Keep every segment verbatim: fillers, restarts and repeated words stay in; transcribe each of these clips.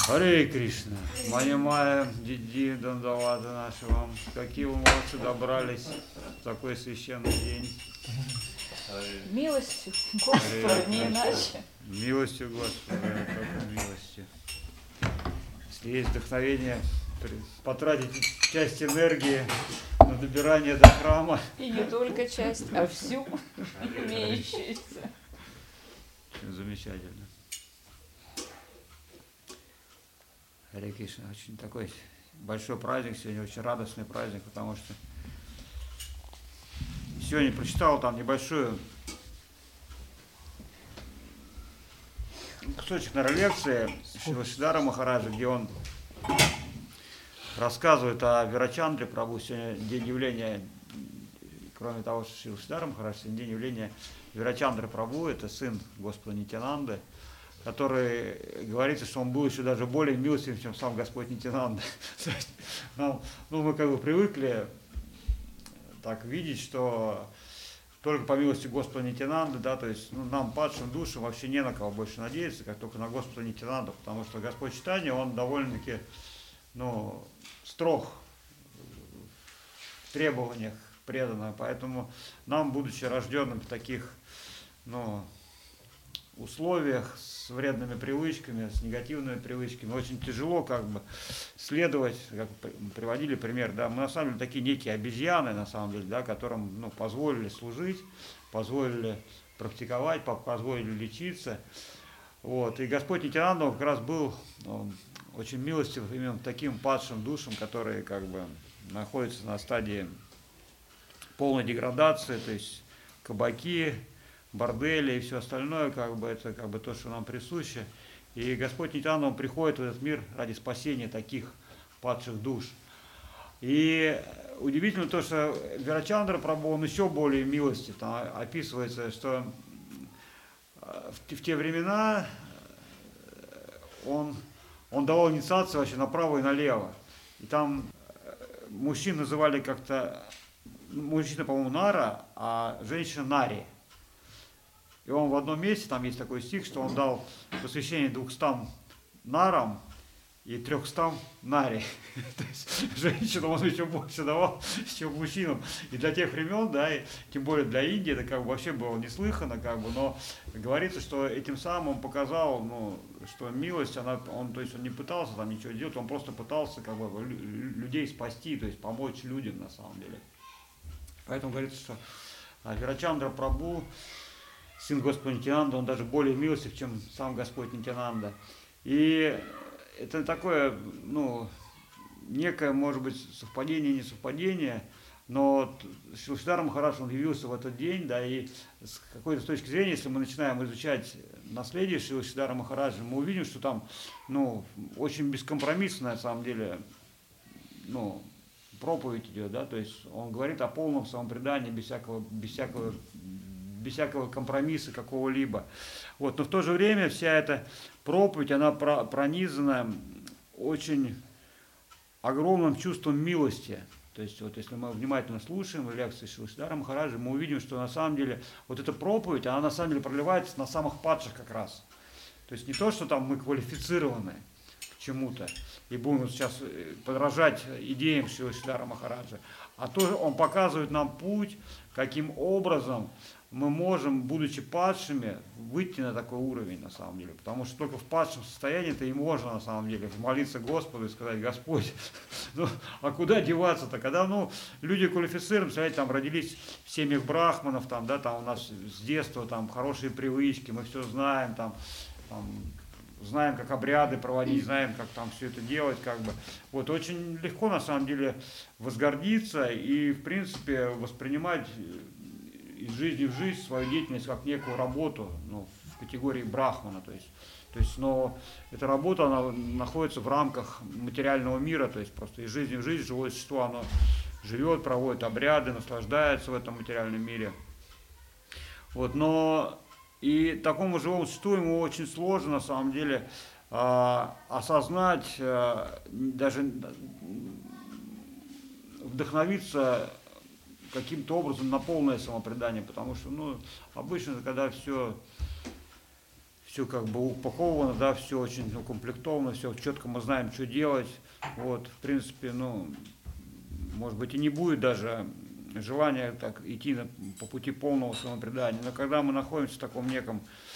Харе Кришна, Манимая, Диди, Дандавада наши вам, какие вы молодцы добрались в такой священный день. Милостью Господа, не иначе. Милостью Господа, только милостью. Если есть вдохновение потратить часть энергии на добирание до храма. И не только часть, а всю имеющуюся. Замечательно. Харе Кришна, очень такой большой праздник сегодня, очень радостный праздник, потому что сегодня прочитал там небольшую кусочек, наверное, лекции Шилашидара Махараджа, где он рассказывает о Вирачандре Прабху. Сегодня день явления, кроме того, что Шилашидара Махарадж, сегодня день явления Вирачандры Прабху, это сын Господа Нитьянанды, который говорится, что он был еще даже более милостивым, чем сам Господь Нитьянанда. Ну, мы как бы привыкли так видеть, что только по милости Господа Нитьянанды, да, то есть ну, нам, падшим душам, вообще не на кого больше надеяться, как только на Господа Нитьянанду, потому что Господь Чайтанья, он довольно-таки, ну, строг в требованиях преданных, поэтому нам, будучи рожденным в таких, ну, условиях, с вредными привычками, с негативными привычками, очень тяжело как бы следовать, как приводили пример, да, мы на самом деле такие некие обезьяны, на самом деле, да, которым, ну, позволили служить, позволили практиковать, позволили лечиться, вот, и Господь Нитьянанда как раз был, он, очень милостив именно таким падшим душам, которые как бы находятся на стадии полной деградации, то есть кабаки, бордели и все остальное, как бы это как бы то, что нам присуще. И Господь Нитьянанда, он приходит в этот мир ради спасения таких падших душ. И удивительно то, что Вирачандра Прабху, он еще более милостив. Там описывается, что в, в те времена он, он давал инициацию вообще направо и налево. И там мужчин называли как-то, мужчина, по-моему, Нара, а женщина Нари. И он в одном месте, там есть такой стих, что он дал посвящение двухстам нарам и трехстам наре. То есть женщинам он еще больше давал, чем мужчинам. И для тех времен, да, и тем более для Индии, это как бы вообще было неслыханно, как бы, но говорится, что этим самым он показал, ну, что милость, она, он, то есть он не пытался там ничего делать, он просто пытался как бы людей спасти, то есть помочь людям на самом деле. Поэтому говорится, что Вирачандра Прабху, сын Господа Нитьянанда, он даже более милостив, чем сам Господь Нитьянанда. И это такое, ну, некое, может быть, совпадение, не совпадение, но Шилашидара Махарадж, он явился в этот день, да, и с какой-то точки зрения, если мы начинаем изучать наследие Шилашидара Махараджа, мы увидим, что там, ну, очень бескомпромиссно, на самом деле, ну, проповедь идет, да, то есть он говорит о полном самопредании, без всякого, без всякого, без всякого компромисса какого-либо. Вот. Но в то же время вся эта проповедь, она пронизана очень огромным чувством милости. То есть вот если мы внимательно слушаем лекции Шилашидара Махараджа, мы увидим, что на самом деле вот эта проповедь, она на самом деле проливается на самых падших как раз. То есть не то, что там мы квалифицированы к чему-то и будем сейчас подражать идеям Шилашидара Махараджа, а то он показывает нам путь, каким образом мы можем, будучи падшими, выйти на такой уровень, на самом деле. Потому что только в падшем состоянии-то и можно, на самом деле, молиться Господу и сказать: Господь, ну, а куда деваться-то? Когда, ну, люди квалифицированы, представляете, там родились в семьях брахманов, там, да, там у нас с детства там хорошие привычки, мы все знаем, там, там знаем, как обряды проводить, знаем, как там все это делать, как бы. Вот, очень легко, на самом деле, возгордиться и, в принципе, воспринимать из жизни в жизнь свою деятельность как некую работу, ну, в категории брахмана, то есть, то есть, но эта работа, она находится в рамках материального мира, то есть просто из жизни в жизнь живое существо, оно живет, проводит обряды, наслаждается в этом материальном мире. Вот, но и такому живому существу ему очень сложно, на самом деле, э, осознать, э, даже вдохновиться каким-то образом на полное самопредание, потому что, ну, обычно, когда все, все как бы упаковано, да, все очень укомплектовано, все четко мы знаем, что делать. Вот, в принципе, ну, может быть, и не будет даже желания так идти на, по пути полного самопредания. Но когда мы находимся в таком неком,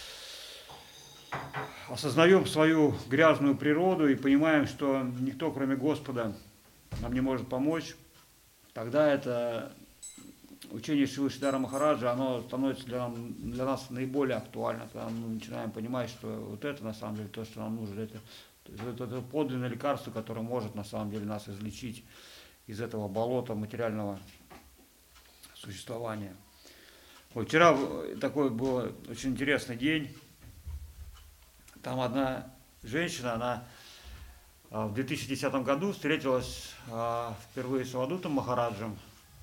осознаем свою грязную природу и понимаем, что никто, кроме Господа, нам не может помочь, тогда это учение Шрилы Шридхара Махараджа, оно становится для, нам, для нас наиболее актуально, когда мы начинаем понимать, что вот это на самом деле то, что нам нужно, это, это, это подлинное лекарство, которое может на самом деле нас излечить из этого болота материального существования. Вот вчера такой был очень интересный день. Там одна женщина, она в две тысячи десятом году встретилась впервые с Авадутом Махараджем.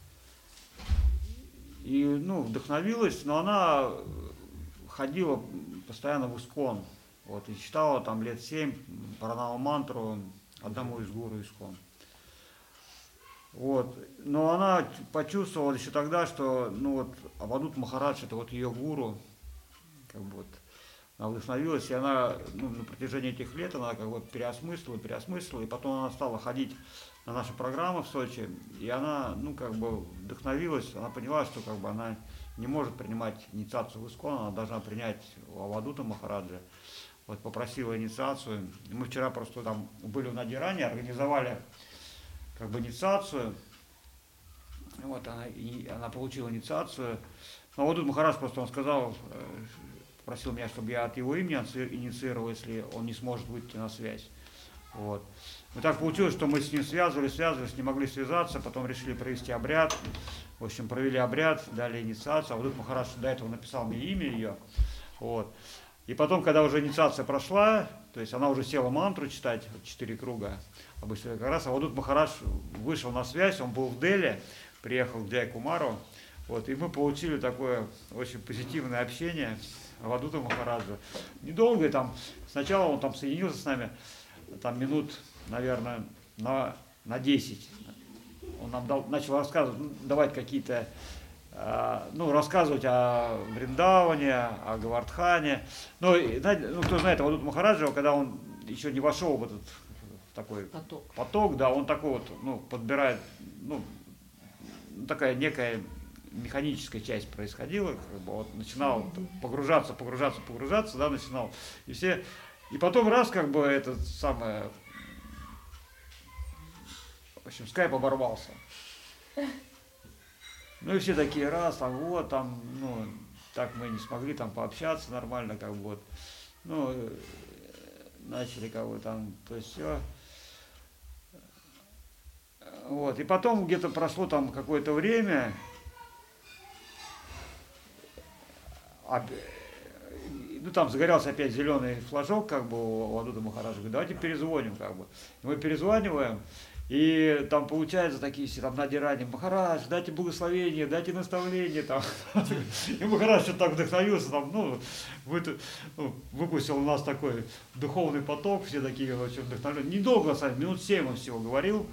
И, ну, вдохновилась, но она ходила постоянно в Искон. Вот, и читала там лет семь Пранама мантру одному из гуру Искон. Вот. Но она почувствовала еще тогда, что, ну, вот, Авадут Махарадж это вот ее гуру. Как бы вот, она вдохновилась, и она, ну, на протяжении этих лет она как бы переосмыслила, переосмыслила, и потом она стала ходить на наши программы в Сочи, и она, ну, как бы вдохновилась, она поняла, что как бы она не может принимать инициацию в Искон, она должна принять у Авадута Махараджа. Вот, попросила инициацию. И мы вчера просто там были в Надиране, организовали как бы инициацию. Вот, она, и она получила инициацию. Но Авадут Махарадж просто он сказал, попросил меня, чтобы я от его имени инициировал, если он не сможет выйти на связь. Вот. И так получилось, что мы с ним связывались, связывались, не могли связаться, потом решили провести обряд. В общем, провели обряд, дали инициацию. А Авадут Махарадж до этого написал мне имя ее. Вот. И потом, когда уже инициация прошла, то есть она уже села мантру читать, четыре круга, обычно как раз Авадут Махарадж вышел на связь, он был в Дели, приехал к Джай Кумару. Вот, и мы получили такое очень позитивное общение с Авадутом Махараджа. Недолго, там, сначала он там соединился с нами, там минут, наверное, на, на десять. Он нам дал, начал рассказывать, ну, давать какие-то, э, ну, рассказывать о Вриндаване, о Гавардхане. Ну, и, знаете, ну, кто знает Авадута Махараджа, когда он еще не вошел в этот в такой Поток. поток, да, он такой вот, ну, подбирает, ну, такая некая механическая часть происходила, как бы, вот, начинал погружаться, погружаться, погружаться, да, начинал, и все, и потом раз, как бы, этот самый, в общем, скайп оборвался. Ну и все такие, раз, там, вот, там, ну, так мы не смогли там пообщаться нормально, как бы, вот, ну, начали, как бы, там, то есть все. Вот, и потом где-то прошло там какое-то время, ну там загорелся опять зеленый флажок, как бы у Авадута Махараджа, говорит, давайте перезвоним, как бы. И мы перезваниваем, и там получается такие все там надирания, Махарадж, дайте благословение, дайте наставление, там. И Махарадж что-то так вдохновился, там, ну, вы, ну, выпустил у нас такой духовный поток, все такие очень вдохновленные. Недолго, на самом деле, минут семь он всего говорил.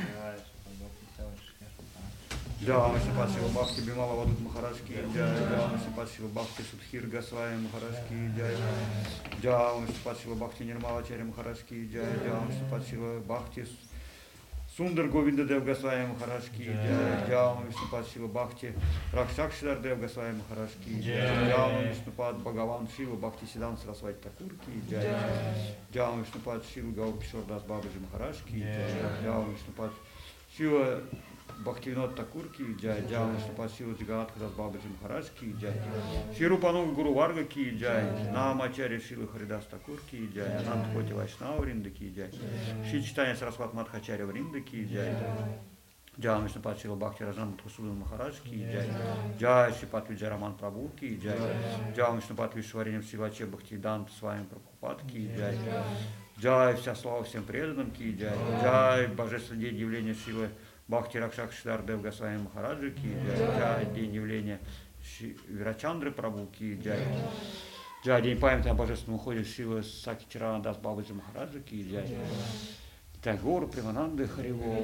Да, Шипат Шива Бхакти Бимала Авадут Махарадж ки джай, да, Шипат Шива Бхакти Судхир Госвами Махарадж ки джай, да, Шипат Шива Бхакти Нирмала Ачарья Махарадж ки джай, да, Шипат Шива Бхакти Сундар Говинда Дев Госвами Махарадж ки джай, да, Шипат Шива Бхакти Ракшакшидар Дев Госвами Махарадж ки джай, да, Шипат Бхагаван Шива Бхакти Сидан Сарасвати Такур ки джай, да, Шипат Шива Гаур Кишор Дас Бабаджи Махарадж ки джай, да, Шипат Шива Бхактивинод Такур ки джай, джай, Шипат Шива Джигат Хадас Бабаджи Махарадж ки джай, Ширупануг Гуру Варга ки джай, Намачари Шила Харидас Такур ки джай, Анант Коти Вайшнава Вринда ки джай, Шри Читания Сарасват Мадхачарья Вринда ки джай, джай, Шипат Шива Бхакти Раджан Мадхусудан Махарадж ки джай, джай, Шипат Виджай Раман Прабhu ки джай, джай, Шипат Вишвариням Шиваче Бхактивиданта с вами Прабхупад ки джай, джай, вся слава всем преданным ки джай, джай, божественный день явления Шивы Бхакти Ракшакшидар Дев Госвами Махараджа ки джай, джай, день явления Вирачандры Прабhu ки джай, джай, день памяти о божественном уходе Шивы Саки Чаранадас Бабаджи Махараджа ки джай, Тагор Примананды Хариво.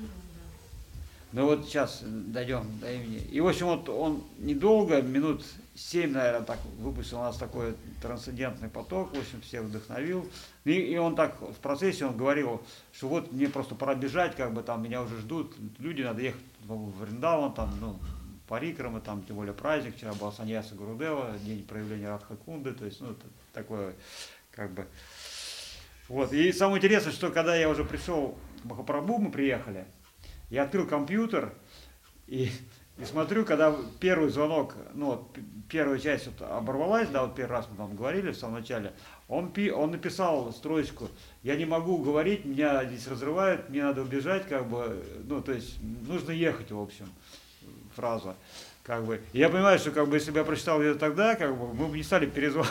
Ну вот сейчас дойдем до имени. И в общем вот он недолго, минут семь, наверное, так выпустил у нас такой трансцендентный поток, в общем, всех вдохновил. И, и он так в процессе он говорил, что вот мне просто пора бежать, как бы там меня уже ждут люди, надо ехать в Вриндаван, там, ну, Парикрама, там, тем более праздник, вчера был Саньяса Гурудева, день проявления Радха-кунды, то есть, ну, это такое, как бы, вот. И самое интересное, что когда я уже пришел в Махапрабху, мы приехали, я открыл компьютер и, и смотрю, когда первый звонок, ну, вот, первая часть вот оборвалась, да, вот первый раз мы там говорили в самом начале, он, пи, он написал строчку, я не могу говорить, меня здесь разрывают, мне надо убежать, как бы, ну, то есть, нужно ехать, в общем, фраза. Как бы. И я понимаю, что как бы, если бы я прочитал ее тогда, как бы, мы бы не стали перезванивать.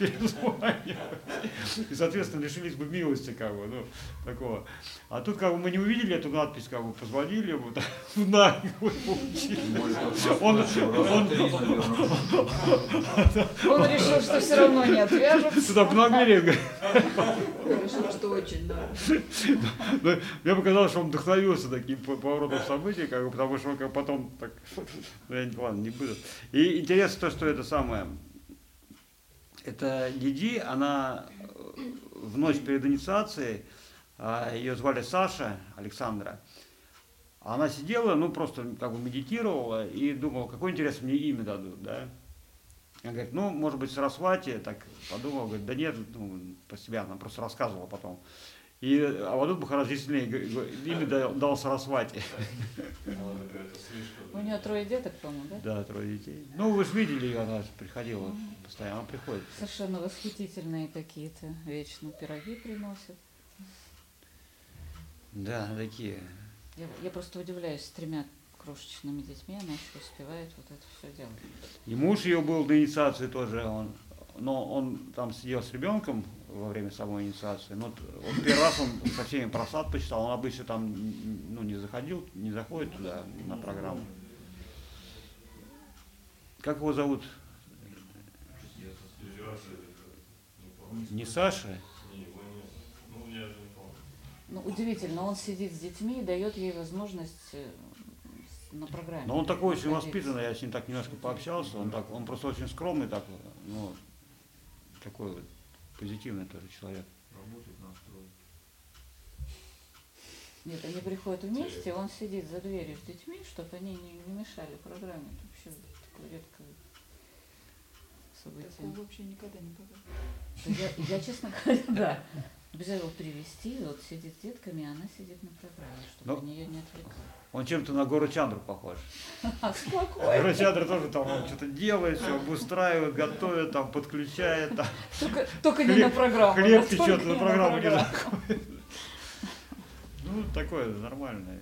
И, соответственно, лишились бы милости, как бы, ну, такого. А тут как бы мы не увидели эту надпись, как бы позвонили ему, так, на, он, он, Он решил, что все равно не отвяжется. Туда обнаглели. Решил, что очень надо. Но мне показалось, что он вдохновился таким поворотом событий, как бы, потому что он как потом так, ну, я не, ладно, не буду. И интересно то, что это самое, это Диди, она в ночь перед инициацией, ее звали Саша, Александра, она сидела, ну просто как бы медитировала и думала, какое интересное мне имя дадут, да. Она говорит, ну, может быть, Сарасвати, так подумала, говорит, да нет, ну, по себе, она просто рассказывала потом. И Авадут Махарадж имя дал, дал Сарасвати. У нее трое деток, по-моему, да? Да, трое детей. Ну, вы же видели ее, она приходила постоянно, она приходит. Совершенно восхитительные какие-то, вечно пироги приносят. Да, такие. Я, я просто удивляюсь, с тремя крошечными детьми она еще успевает вот это все делать. И муж ее был до инициации тоже, он, но он там сидел с ребенком во время самой инициации. Но вот первый раз он со всеми просад почитал, он обычно там ну, не заходил, не заходит туда на программу. Как его зовут? Не Саша? Ну, удивительно, он сидит с детьми и дает ей возможность на программе. Но он такой очень воспитанный, я с ним так немножко пообщался, он, так, он просто очень скромный, так, ну, такой вот позитивный тоже человек. Работает на строй. Нет, они приходят вместе, он сидит за дверью с детьми, чтобы они не, не мешали программе. Это вообще такое редкое событие. Такого вообще никогда не бывает. Да я, я, честно говоря, да. Обязательно привезти, вот сидит с детками, а она сидит на программе, чтобы Ну, они ее не отвлекали. Он чем-то на Гору Чандру похож. Спокойно. Гора Чандра тоже там он что-то делает, все обустраивает, готовит, там подключает. Там. Только, только не Хлеб- на программу. Хлеб настолько течет, на не программу не программу. заходит. Ну, такое нормальное.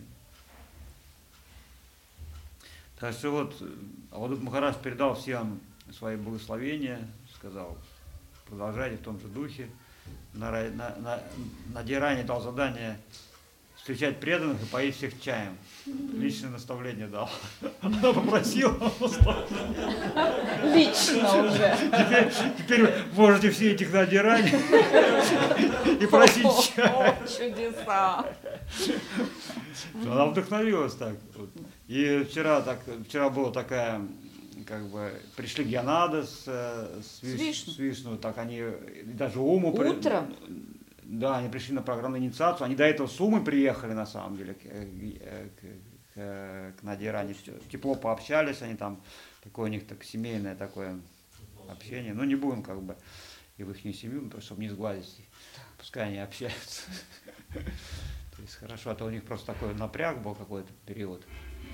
Так что вот, а вот тут Махарадж передал всем свои благословения, сказал, продолжайте в том же духе. На, на, на, на Диране дал задание встречать преданных и поить всех чаем. Личное наставление дал. Она попросила наставление. Лично уже. Теперь, теперь можете все этих на Диране и просить чая. О, чудеса. Она вдохновилась так. Вот. И вчера, так, вчера была такая, как бы, пришли Гьянада с, с, С Вишну. с Вишну, так они даже Уму... при- Утром? Да, они пришли на программную инициацию, они до этого с Умой приехали, на самом деле, к, к, к, к Надиране, тепло пообщались, они там, такое у них так семейное такое общение, ну не будем как бы и в их семью, просто чтобы не сгладить, пускай они общаются. То есть хорошо, а то у них просто такой напряг был какой-то период.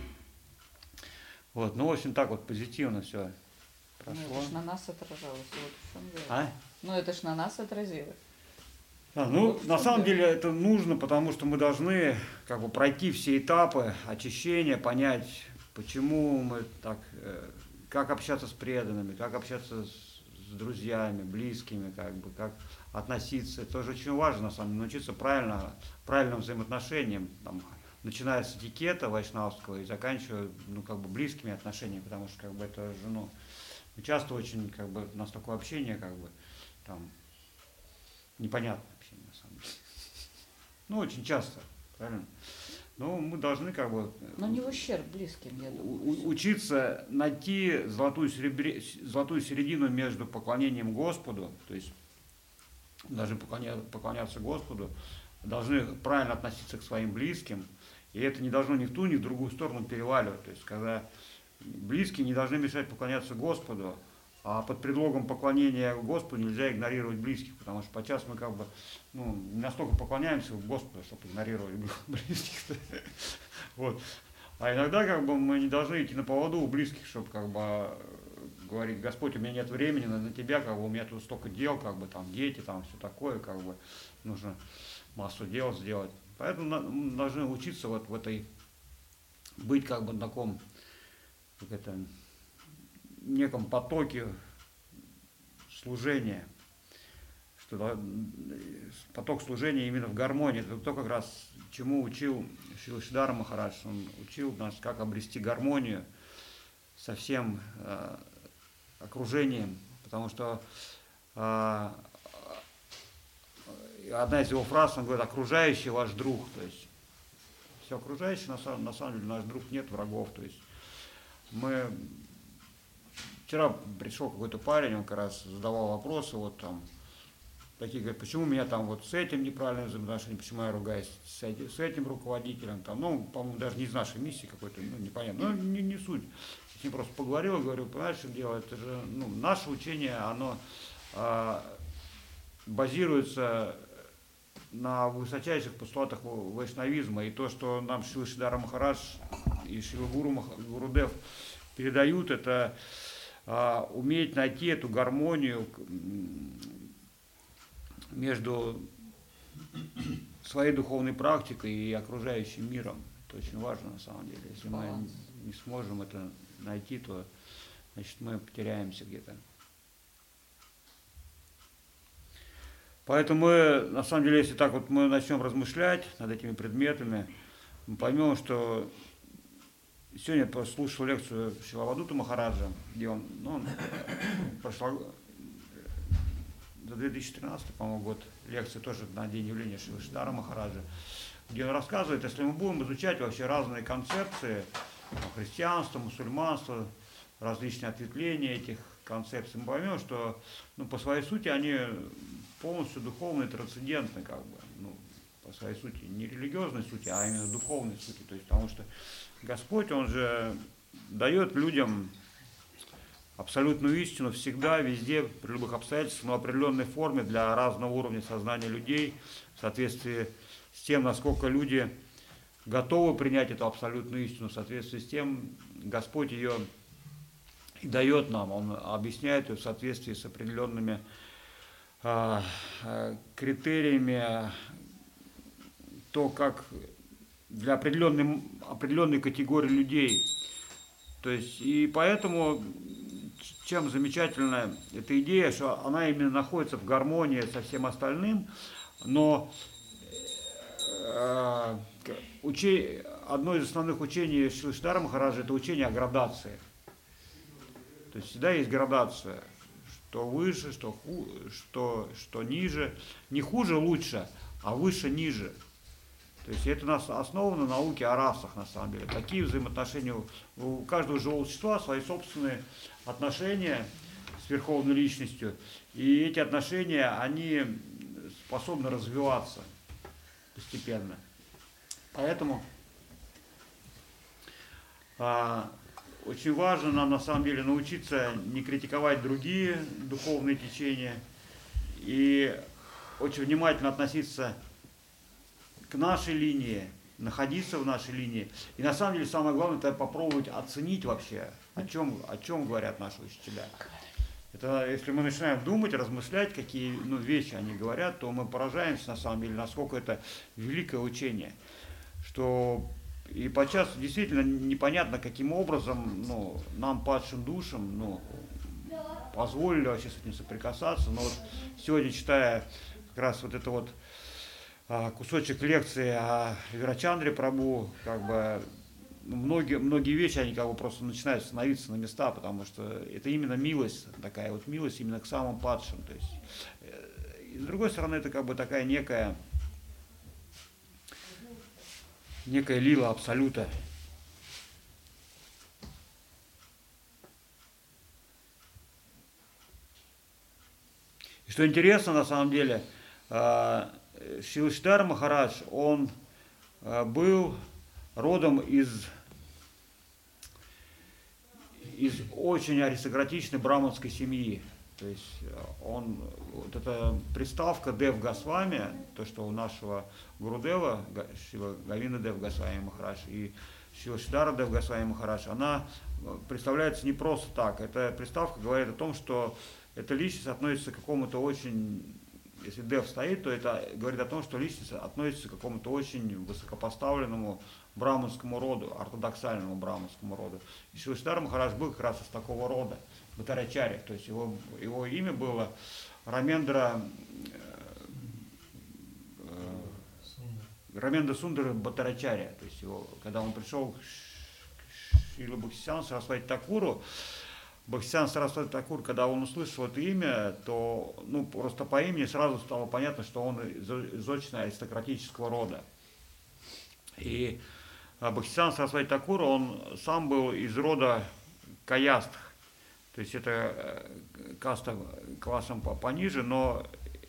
Вот, ну, в общем, так вот позитивно все прошло. Ну, это ж на нас отражалось. Вот в чем дело. А? Ну, это ж на нас отразилось. А, ну, Вот в на чем самом дело. деле это нужно, потому что мы должны как бы пройти все этапы очищения, понять, почему мы так, э, как общаться с преданными, как общаться с, с друзьями, близкими, как бы, как относиться. Это тоже очень важно, на самом деле, научиться правильно, правильным взаимоотношениям, там, начиная с этикета вайшнавского и заканчивая, ну, как бы близкими отношениями, потому что, как бы, это же, ну, часто очень, как бы, у нас такое общение, как бы, там, непонятное общение, на самом деле. Ну, очень часто, правильно? Но мы должны как бы Но не в ущерб близким, я у- думаю. у- учиться найти золотую, серебре- золотую середину между поклонением Господу, то есть должны поклоня- поклоняться Господу, должны правильно относиться к своим близким, и это не должно ни в ту, ни в другую сторону переваливать. То есть когда близкие не должны мешать поклоняться Господу, а под предлогом поклонения Господу нельзя игнорировать близких, потому что подчас мы как бы ну, не настолько поклоняемся Господу, чтобы игнорировать близких. Вот. А иногда как бы мы не должны идти на поводу у близких, чтобы как бы говорить: Господь, у меня нет времени на, на тебя, как бы у меня тут столько дел, как бы там дети, там все такое, как бы нужно массу дел сделать. Поэтому на- мы должны учиться вот в этой, быть как бы на таком, как это, неком потоке служения, что да, поток служения именно в гармонии. Это то, как раз чему учил Шрила Шридхара Махарадж. Он учил нас, как обрести гармонию со всем э, окружением, потому что э, одна из его фраз, он говорит: окружающий ваш друг. То есть все окружающее, на самом, на самом деле, наш друг, нет врагов. То есть мы... Вчера пришел какой-то парень, он как раз задавал вопросы, вот там, такие, говорят: почему меня там вот с этим неправильное взаимоотношение, почему я ругаюсь с этим, с этим руководителем, там, ну, по-моему, даже не из нашей миссии какой-то, ну, непонятно, ну, не, не суть. С ним просто поговорил, говорю: понимаешь, что дело, это же, ну, наше учение, оно а, базируется на высочайших постулатах вайшнавизма, и то, что нам Шрила Шридхара Махарадж и Шрила Гуру Мах- Гурудев передают, это а, уметь найти эту гармонию между своей духовной практикой и окружающим миром. Это очень важно на самом деле. Если мы Баланс. не сможем это найти, то значит мы потеряемся где-то. Поэтому мы, на самом деле, если так вот мы начнем размышлять над этими предметами, мы поймем, что сегодня я послушал лекцию Шрила Авадута Махараджа, где он, ну, он прошел за две тысячи тринадцатый, по-моему, год, лекция тоже на день явления Шрила Шридхара Махараджа, где он рассказывает, если мы будем изучать вообще разные концепции, там, христианство, мусульманство, различные ответвления этих концепций, мы поймем, что ну, по своей сути они полностью духовные, трансцендентны, как бы, ну, по своей сути, не религиозной сути, а именно духовной сути. То есть, потому что Господь, Он же дает людям абсолютную истину всегда, везде, при любых обстоятельствах, но в определенной форме для разного уровня сознания людей, в соответствии с тем, насколько люди готовы принять эту абсолютную истину, в соответствии с тем, Господь ее и дает нам, Он объясняет ее в соответствии с определенными а, а, критериями, то, как для определенной, определенной категории людей. То есть, и поэтому, чем замечательна эта идея, что она именно находится в гармонии со всем остальным, но э, учи, одно из основных учений Шрила Шридхара Махараджа — это учение о градации. То есть всегда есть градация, что выше, что, ху, что, что ниже. Не хуже лучше, а выше ниже. То есть это нас основано на науке о расах, на самом деле. Такие взаимоотношения, у каждого живого существа свои собственные отношения с Верховной Личностью. И эти отношения, они способны развиваться постепенно. Поэтому а, очень важно нам на самом деле научиться не критиковать другие духовные течения и очень внимательно относиться к нашей линии, находиться в нашей линии. И на самом деле самое главное — это попробовать оценить вообще, о чем, о чем говорят наши учителя. Это если мы начинаем думать, размышлять, какие ну, вещи они говорят, то мы поражаемся на самом деле, насколько это великое учение. Что и подчас действительно непонятно, каким образом ну, нам, падшим душам, ну, позволили вообще с этим соприкасаться. Но вот сегодня, читая как раз вот это вот кусочек лекции о Вирачандре Прабху, как бы многие, многие вещи, они как бы просто начинают становиться на места, потому что это именно милость, такая вот милость именно к самым падшим. То есть, и с другой стороны, это как бы такая некая, некая лила абсолюта. И что интересно, на самом деле, Шилаштар Махарадж, он был родом из, из очень аристократичной браманской семьи. То есть он, вот эта приставка Дев Госвами, то, что у нашего Гурудева, Шила Говинда Дев Госвами Махарадж и Шилаштара Дев Госвами Махарадж, она представляется не просто так. Эта приставка говорит о том, что эта личность относится к какому-то очень, если Дев стоит, то это говорит о том, что личность относится к какому-то очень высокопоставленному браманскому роду, ортодоксальному браманскому роду. И Шилаштар Махарадж был как раз из такого рода, Бхаттарачарья, то есть его, его имя было Рамендра, э, Рамендра Сундара Бхаттарачарья, то есть его, когда он пришел к Шрила Бхактисидану Сарасвати Такуру, Бхактисидан Сарасвати Такур, когда он услышал это имя, то ну, просто по имени сразу стало понятно, что он из, из очень аристократического рода. И Бхактисидан Сарасвати Такур, он сам был из рода Каястх, то есть это каста классом пониже, но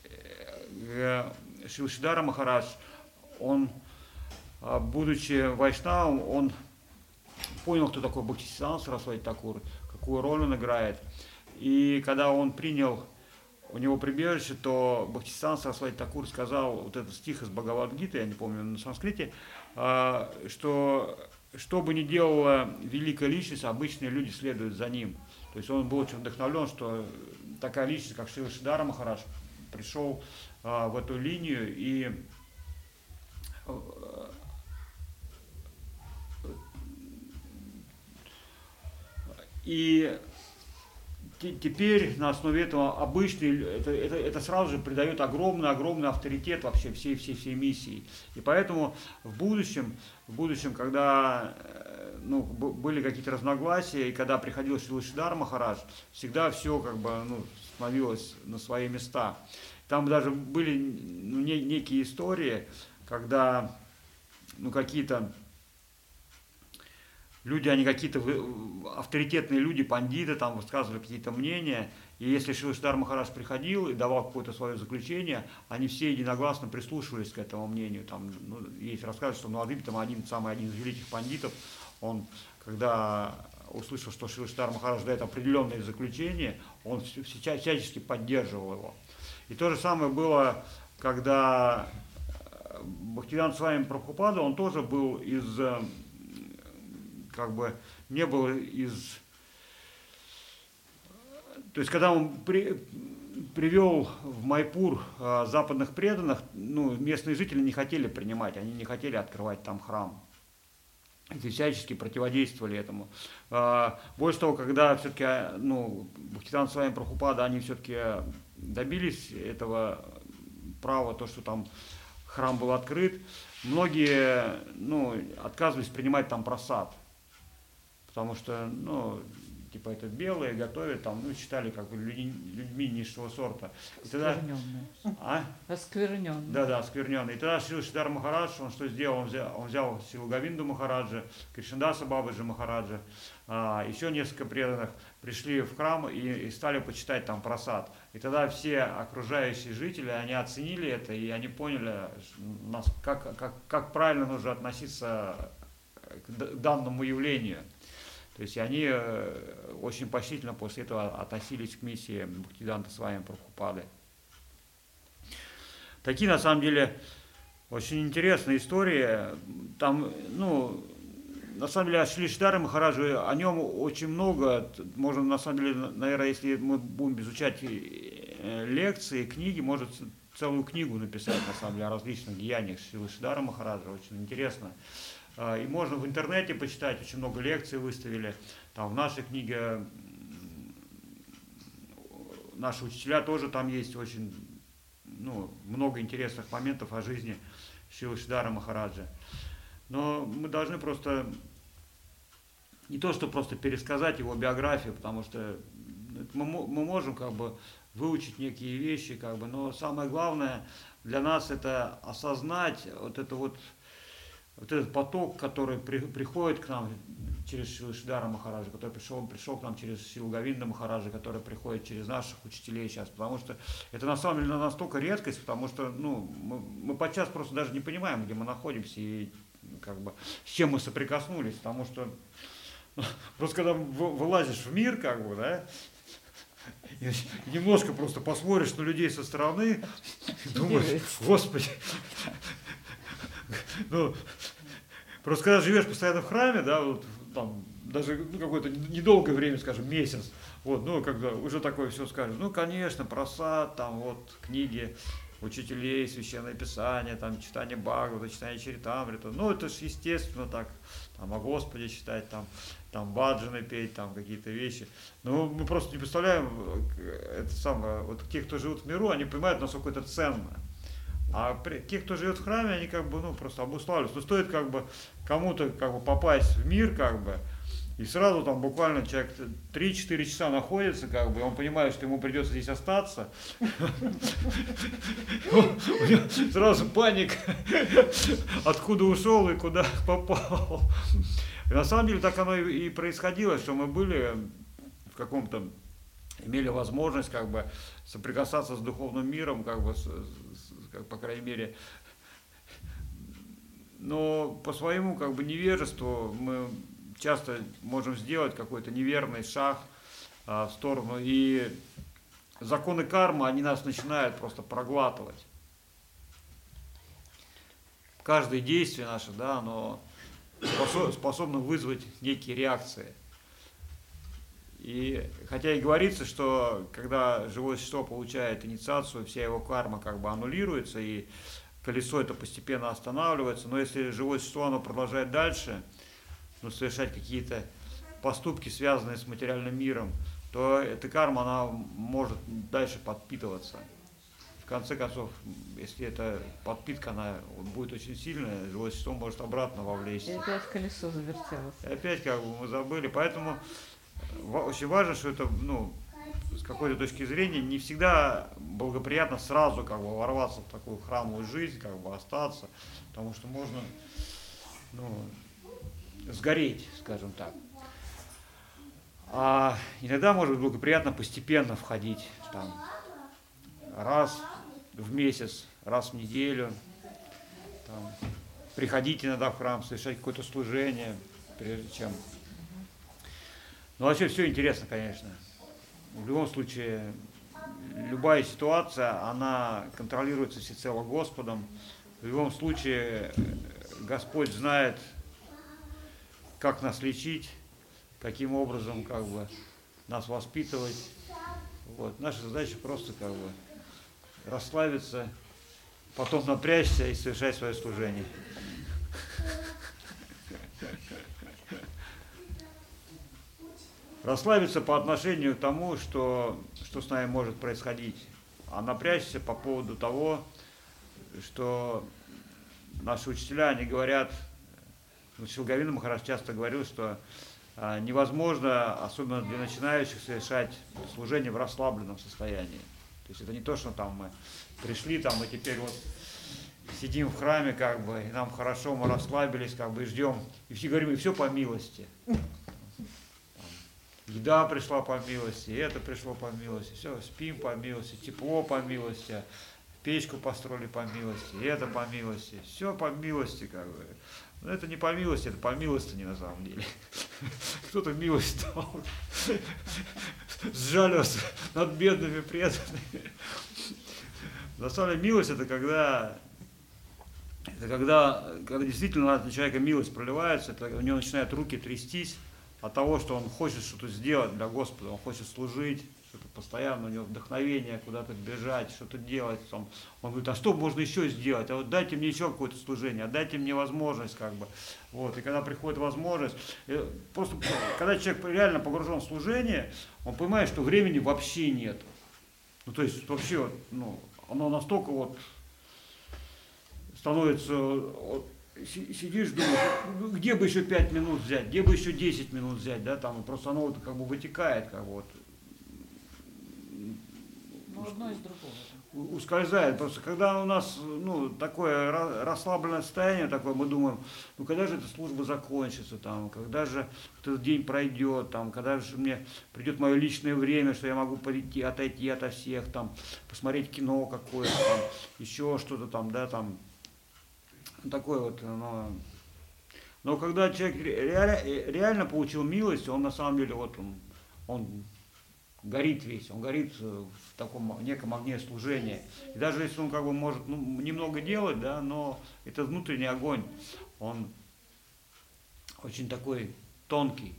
Шилаштара Махарадж, он, будучи вайшнавом, он понял, кто такой Бхактисидан Сарасвати Такур, какую роль он играет. И когда он принял у него прибежище, то Бхактисидан Сарасвати Такур сказал вот этот стих из Бхагавад-гиты, я не помню на санскрите, что что бы ни делала великая личность, обычные люди следуют за ним. То есть он был очень вдохновлен, что такая личность, как Шилаштара Махарадж, пришел в эту линию и И теперь на основе этого обычный, это, это, это сразу же придает огромный-огромный авторитет вообще всей, всей, всей миссии. И поэтому в будущем, в будущем, когда ну, были какие-то разногласия, и когда приходил Шилаштар Махарадж, всегда все как бы ну, становилось на свои места. Там даже были ну, не, некие истории, когда ну, какие-то люди, они какие-то авторитетные люди, пандиты, там высказывали какие-то мнения, и если Шилаштар Махарадж приходил и давал какое-то свое заключение, они все единогласно прислушивались к этому мнению. Там ну, есть рассказ, что Нуадвипа, там один, самый один из великих пандитов, он, когда услышал, что Шилаштар Махарадж дает определенные заключения, он всячески поддерживал его. И то же самое было, когда Бхактивинода Свами Прабхупада, он тоже был из, как бы, не был из... То есть, когда он при, привел в Майпур э, западных преданных, ну, местные жители не хотели принимать, они не хотели открывать там храм. И всячески противодействовали этому. Э, больше того, когда все-таки, ну, Бхактивинода Свами Прабхупада, они все-таки добились этого права, то, что там храм был открыт, многие, ну, отказывались принимать там просад. Потому что, ну, типа это белые готовят, там, ну, считали как бы людьми, людьми низшего сорта. Оскверненные. А? Оскверненные. Да, да, оскверненные. И тогда Шилаштар Махарадж, он что сделал? Он взял, он взял Шилу Говинду Махараджа, Кришнадаса Бабаджи Махараджа, а, еще несколько преданных пришли в храм и, и стали почитать там просад. И тогда все окружающие жители, они оценили это, и они поняли, как, как, как правильно нужно относиться к данному явлению. То есть они очень почтительно после этого относились к миссии Бхактивинода Свами Прабхупады. Такие, на самом деле, очень интересные истории. Там, ну, на самом деле, о Шилаштаре Махараджу, о нем очень много. Можно, на самом деле, наверное, если мы будем изучать лекции, книги, может целую книгу написать, на самом деле, о различных деяниях Шилаштара Махараджа. Очень интересно. И можно в интернете почитать, очень много лекций выставили. Там в нашей книге наши учителя тоже там есть очень ну, много интересных моментов о жизни Шилаштара Махараджа. Но мы должны просто не то, что просто пересказать его биографию, потому что мы, мы можем как бы выучить некие вещи, как бы, но самое главное для нас это осознать вот это вот вот этот поток, который при, приходит к нам через Шидара Махараджа, который пришел, пришел к нам через силу Говинда Махараджа, который приходит через наших учителей сейчас, потому что это на самом деле настолько редкость, потому что ну, мы, мы подчас просто даже не понимаем, где мы находимся и как бы с чем мы соприкоснулись, потому что ну, просто когда вылазишь в мир, как бы, да, и немножко просто посмотришь на людей со стороны, думаешь, Господи, ну, просто когда живешь постоянно в храме, да, вот там даже ну, какое-то недолгое время, скажем, месяц, вот, ну, когда уже такое все скажешь, ну, конечно, просад, там, вот, книги учителей, священное писание, там, читание Бхагавата, читание Чаритамрита, ну, это же естественно так, там, о Господе читать, там, там, баджаны петь, там, какие-то вещи, но мы просто не представляем, это самое, вот те, кто живут в миру, они понимают, насколько это ценно. А при, те, кто живет в храме, они как бы, ну, просто обуславливаются. Но стоит как бы кому-то как бы попасть в мир, как бы, и сразу там буквально человек три-четыре часа находится, как бы, и он понимает, что ему придется здесь остаться. Сразу паника, откуда ушел и куда попал. И на самом деле так оно и происходило, что мы были в каком-то, имели возможность как бы соприкасаться с духовным миром, как бы, с, с, как, по крайней мере, но по своему как бы невежеству мы часто можем сделать какой-то неверный шаг а, в сторону, и законы кармы, они нас начинают просто проглатывать. Каждое действие наше, да, оно способно вызвать некие реакции. И хотя и говорится, что когда живое существо получает инициацию, вся его карма как бы аннулируется, и колесо это постепенно останавливается, но если живое существо оно продолжает дальше, ну, совершать какие-то поступки, связанные с материальным миром, то эта карма она может дальше подпитываться. В конце концов, если эта подпитка она будет очень сильная, живое существо может обратно вовлечься. И опять колесо завертелось. И опять как бы мы забыли, поэтому очень важно, что это, ну, с какой-то точки зрения не всегда благоприятно сразу как бы ворваться в такую храмовую жизнь, как бы остаться, потому что можно, ну, сгореть, скажем так. А иногда может быть благоприятно постепенно входить, там, раз в месяц, раз в неделю, там, приходить иногда в храм, совершать какое-то служение, прежде чем. Ну, вообще все интересно, конечно. В любом случае, любая ситуация, она контролируется всецело Господом. В любом случае, Господь знает, как нас лечить, каким образом как бы нас воспитывать. Вот. Наша задача просто как бы расслабиться, потом напрячься и совершать свое служение. Расслабиться по отношению к тому, что, что с нами может происходить, а напрячься по поводу того, что наши учителя, они говорят, Шрила Говинда Махарадж часто говорил, что а, невозможно, особенно для начинающих, совершать служение в расслабленном состоянии. То есть это не то, что там мы пришли, там, и теперь вот сидим в храме, как бы, и нам хорошо, мы расслабились, как бы, и ждем, и все говорим, и все по милости. Еда пришла по милости, это пришло по милости, все, спим по милости, тепло по милости, печку построили по милости, это по милости, все по милости, как бы. Но это не по милости, это по милостыне на самом деле. Кто-то милость дал, сжалился над бедными преданными. На самом деле милость это когда, это когда, когда действительно на человека милость проливается, это у него начинают руки трястись от того, что он хочет что-то сделать для Господа, он хочет служить, что-то постоянно, у него вдохновение куда-то бежать, что-то делать. Он, он говорит, а что можно еще сделать? А вот дайте мне еще какое-то служение, а дайте мне возможность, как бы. Вот. И когда приходит возможность, просто когда человек реально погружен в служение, он понимает, что времени вообще нет. Ну, то есть вообще, вот, ну, оно настолько вот становится... Вот, сидишь, думаешь, где бы еще пять минут взять, где бы еще десять минут взять, да, там просто оно вот как бы вытекает, как бы вот. Ну, одно из другого. у- ускользает. Просто когда у нас ну, такое ра- расслабленное состояние, такое, мы думаем, ну когда же эта служба закончится, там, когда же этот день пройдет, там, когда же мне придет мое личное время, что я могу пойти, отойти ото всех, там, посмотреть кино какое-то, там, еще что-то там, да, там, такое вот, но, но когда человек реально, реально получил милость, он на самом деле вот он, он горит весь, он горит в таком неком огне служения. И даже если он как бы может ну, немного делать, да, но этот внутренний огонь, он очень такой тонкий.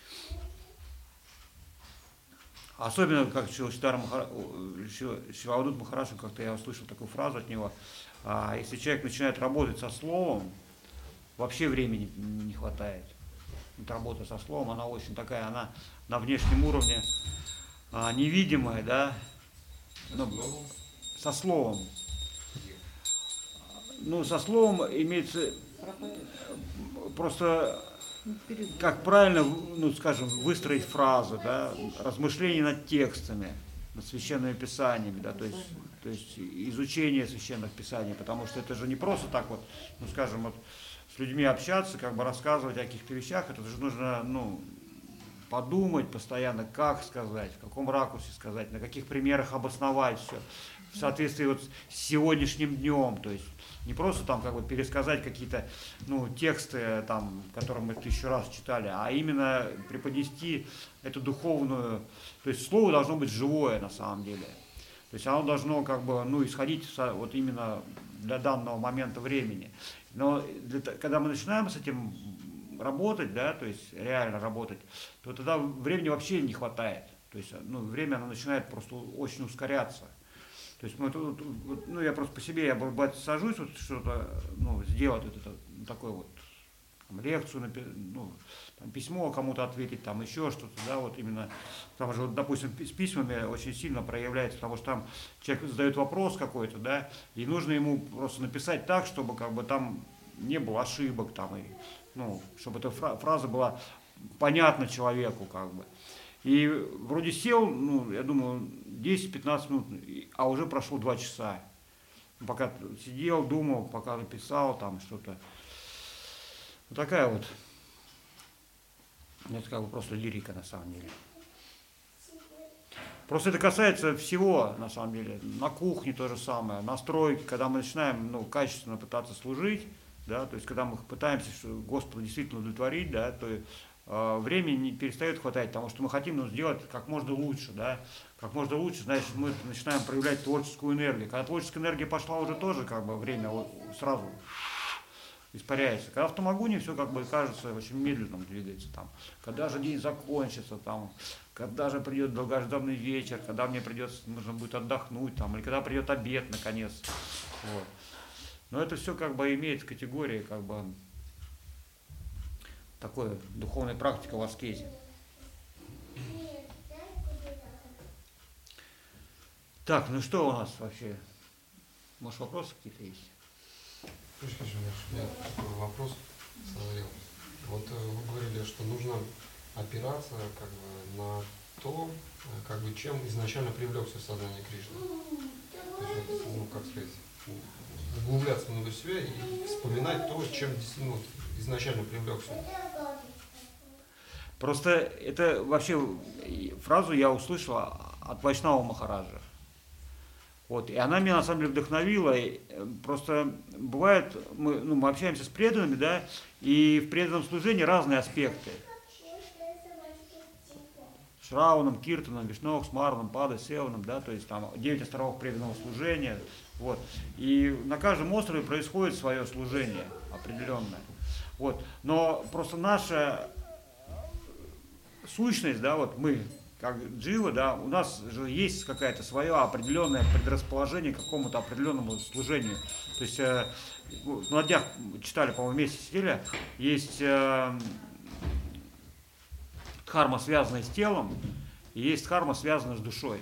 Особенно, как Шивавадут Махараджа, как-то я услышал такую фразу от него, а, если человек начинает работать со словом, вообще времени не хватает. Вот работа со словом, она очень такая, она на внешнем уровне а, невидимая, да, но, со словом. Ну, со словом имеется просто, как правильно, ну, скажем, выстроить фразу, да, размышления над текстами, над священными писаниями, да, то есть, то есть изучение священных писаний, потому что это же не просто так вот, ну, скажем, вот с людьми общаться, как бы рассказывать о каких-то вещах, это же нужно, ну, подумать постоянно, как сказать, в каком ракурсе сказать, на каких примерах обосновать все, в соответствии вот с сегодняшним днем, то есть не просто там как бы пересказать какие-то ну, тексты, там, которые мы тысячу раз читали, а именно преподнести эту духовную, то есть слово должно быть живое на самом деле, то есть оно должно как бы ну, исходить вот именно для данного момента времени, но для, когда мы начинаем с этим работать, да, то есть реально работать, то тогда времени вообще не хватает. То есть ну, время оно начинает просто очень ускоряться. То есть мы тут, ну я просто по себе, я бывает сажусь, вот что-то, ну, сделать вот это, такое вот, там, лекцию, ну, там, письмо кому-то ответить, там еще что-то, да, вот именно, там же, вот, допустим, с письмами очень сильно проявляется, потому что там человек задает вопрос какой-то, да, и нужно ему просто написать так, чтобы как бы там не было ошибок, там, и, ну, чтобы эта фраза была понятна человеку, как бы. И вроде сел, ну, я думаю, десять-пятнадцать минут, а уже прошло два часа. Пока сидел, думал, пока написал там что-то. Вот такая вот. Это как бы просто лирика на самом деле. Просто это касается всего, на самом деле. На кухне то же самое, на стройке, когда мы начинаем ну, качественно пытаться служить, да, то есть когда мы пытаемся Господа действительно удовлетворить, да, то э, времени не перестает хватать, потому что мы хотим ну, сделать как можно лучше, да, как можно лучше, значит, мы начинаем проявлять творческую энергию. Когда творческая энергия пошла, уже тоже как бы время сразу испаряется. Когда в Тамагуне все как бы кажется очень медленным двигается там. Когда же день закончится там, когда же придет долгожданный вечер, когда мне придется, нужно будет отдохнуть там, или когда придет обед наконец. Вот. Но это все как бы имеет категории как бы такой духовной практики в аскезе. Так, ну что у нас вообще? Может вопросы какие-то есть? Слушай, у меня такой вопрос созрел. Вот вы говорили, что нужно опираться как бы на то, как бы чем изначально привлекся в сознание Кришны. То есть, ну, как сказать, углубляться внутрь себя и вспоминать то, чем действительно изначально привлекся. Просто это вообще фразу я услышал от Вайшнава Махараджа. Вот, и она меня на самом деле вдохновила. И просто бывает, мы, ну, мы общаемся с преданными, да, и в преданном служении разные аспекты. Шраваном, Киртаном, Вишнох, Смараном, Падой, Севаном, да, то есть там девять островов преданного служения. Вот. И на каждом острове происходит свое служение определенное. Вот. Но просто наша сущность, да, вот мы, как джива, да, у нас же есть какое-то свое определенное предрасположение к какому-то определенному служению. То есть э, на днях читали, по-моему, вместе сидели, есть э, дхарма, связанная с телом, и есть дхарма, связанная с душой.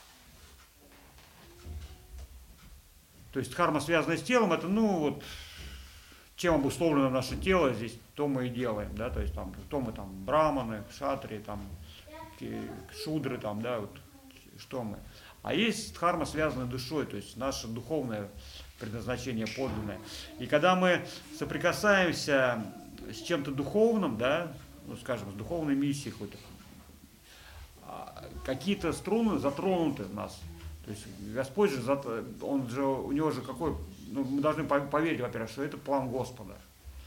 То есть дхарма, связанная с телом, это, ну, вот, чем обусловлено наше тело, здесь то мы и делаем, да, то есть там, то мы там браманы, кшатри, там, шудры, там, да, вот, что мы. А есть дхарма, связанная душой, то есть наше духовное предназначение подлинное. И когда мы соприкасаемся с чем-то духовным, да, ну, скажем, с духовной миссией какой-то, какие-то струны затронуты в нас. То есть Господь же, он же, у него же какой, ну, мы должны поверить, во-первых, что это план Господа.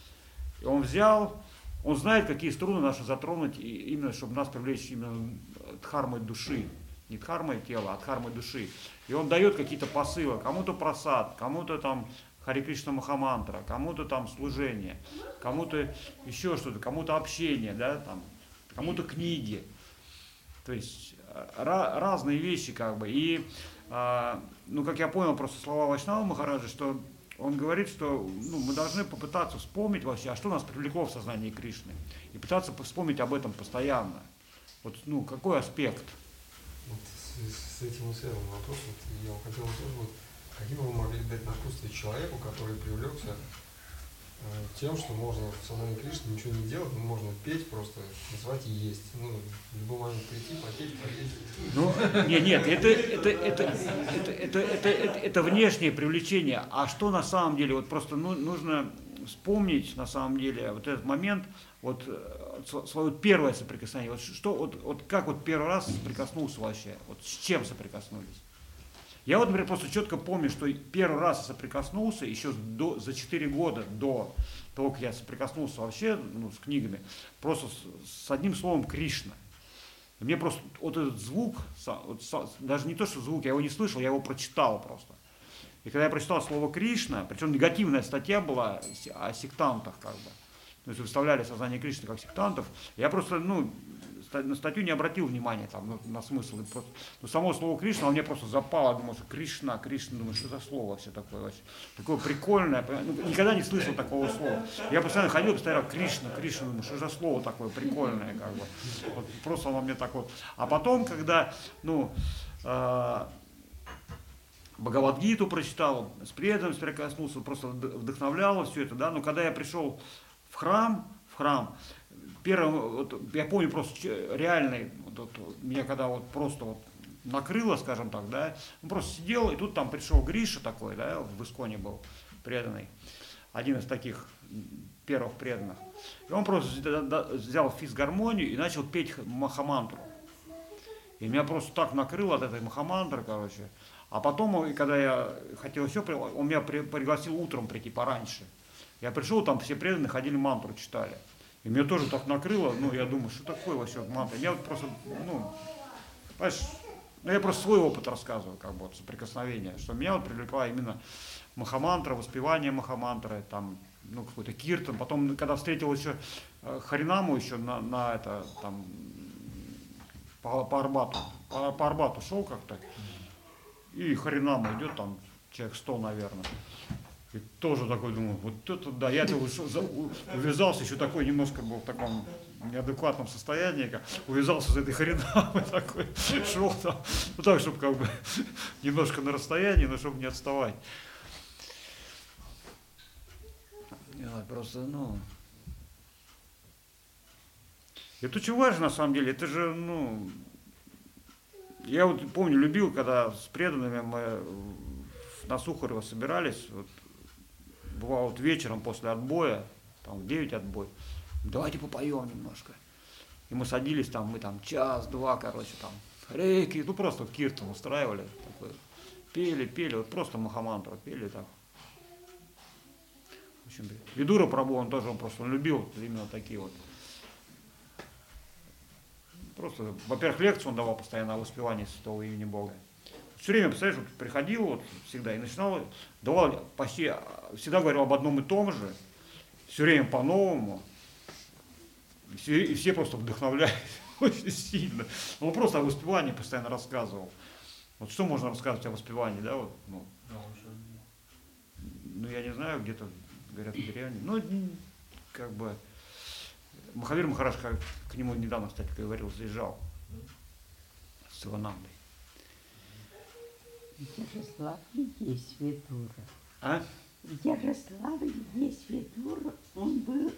И он взял, он знает, какие струны наши затронуть, и именно, чтобы нас привлечь именно дхармой души. Не дхармой тела, а дхармой души. И он дает какие-то посылы, кому-то просад, кому-то там Харе Кришна Махамантра, кому-то там служение, кому-то еще что-то, кому-то общение, да, там, кому-то книги. То есть ra- разные вещи как бы. И, а, ну, как я понял, просто слова Вайшнава Махараджа, что он говорит, что ну, мы должны попытаться вспомнить вообще, а что нас привлекло в сознании Кришны. И пытаться вспомнить об этом постоянно. Вот, ну, какой аспект? Вот с, с этим связан вопрос. Вот я хотел тоже, вот, какие бы вы могли дать напутствие человеку, который привлекся э, тем, что можно в сознании Кришны ничего не делать, но можно петь, просто назвать и есть. Ну, в любой момент прийти, попеть, попеть. Ну, нет, нет, это, это, это, это, это, это, это, это внешнее привлечение. А что на самом деле? Вот просто ну, нужно вспомнить на самом деле вот этот момент, вот свое первое соприкосновение. Вот что, вот, вот как вот первый раз соприкоснулся вообще? Вот с чем соприкоснулись? Я вот, например, просто четко помню, что первый раз соприкоснулся еще до, за четыре года до того, как я соприкоснулся вообще ну, с книгами, просто с, с одним словом Кришна. И мне просто вот этот звук, вот, даже не то, что звук, я его не слышал, я его прочитал просто. И когда я прочитал слово Кришна, причем негативная статья была о сектантах, как бы, то есть выставляли сознание Кришны как сектантов, я просто, ну, на статью не обратил внимания там, на, на смысл. Просто, ну, само слово Кришна, у меня просто запало, думал, что Кришна, Кришна, думаю, что за слово все такое вообще. Такое прикольное, ну, никогда не слышал такого слова. Я постоянно ходил, постоянно Кришна, Кришна, думаю, что за слово такое прикольное, как бы. Вот, просто оно мне так вот. А потом, когда, ну, э, Бхагавад-гиту прочитал, с преданным прикоснулся, просто вдохновляло все это, да, но когда я пришел в храм, в храм, первым, вот, я помню просто реальный, вот, вот, меня когда вот просто вот накрыло, скажем так, да, он просто сидел, и тут там пришел Гриша такой, да, в Исконе был преданный, один из таких первых преданных, и он просто взял физгармонию и начал петь махамантру, и меня просто так накрыло от этой махамантры, короче, а потом, когда я хотел еще, он меня пригласил утром прийти пораньше, я пришел, там все преданные ходили мантру читали. И меня тоже так накрыло, ну, я думаю, что такое вообще мантра. Я вот просто, ну, понимаешь, ну, я просто свой опыт рассказываю, как бы, вот, соприкосновения, что меня вот привлекла именно махамантра, воспевание махамантры, там, ну, какой-то киртан. Потом, когда встретил еще Харинаму еще на, на это, там, по, по Арбату, по, по Арбату шел как-то, и Харинама идет, там, человек сто, наверное. И тоже такой думаю, вот это да, я увязался, еще такой немножко был в таком неадекватном состоянии, как, увязался с этой хренамой такой, шел там, ну так, чтобы как бы немножко на расстоянии, но чтобы не отставать. Просто, ну... Это очень важно, на самом деле, это же, ну... Я вот помню, любил, когда с преданными мы на Сухарево собирались, вот, бывало вот вечером после отбоя, там в девять отбой, давайте попоем немножко. И мы садились там, мы там час-два, короче, там, рейки, ну просто вот киртан устраивали, такой, пели, пели, вот просто махамантру пели так. В общем, Видура Прабху, он тоже, он просто, он любил именно такие вот. Просто, во-первых, лекцию он давал постоянно о воспевании святого имени Бога. Все время, представляешь, вот приходил вот всегда и начинал, давал почти, всегда говорил об одном и том же, все время по-новому, и все, и все просто вдохновлялись очень сильно. Он просто о воспевании постоянно рассказывал. Вот что можно рассказывать о воспевании, да, вот, ну, ну я не знаю, где-то, говорят, в деревне, ну, как бы, Махавир Махарадж к нему недавно, кстати, говорил, заезжал с Иванандой. В Ярославле есть Видура. А? В Ярославле есть Видура. Он был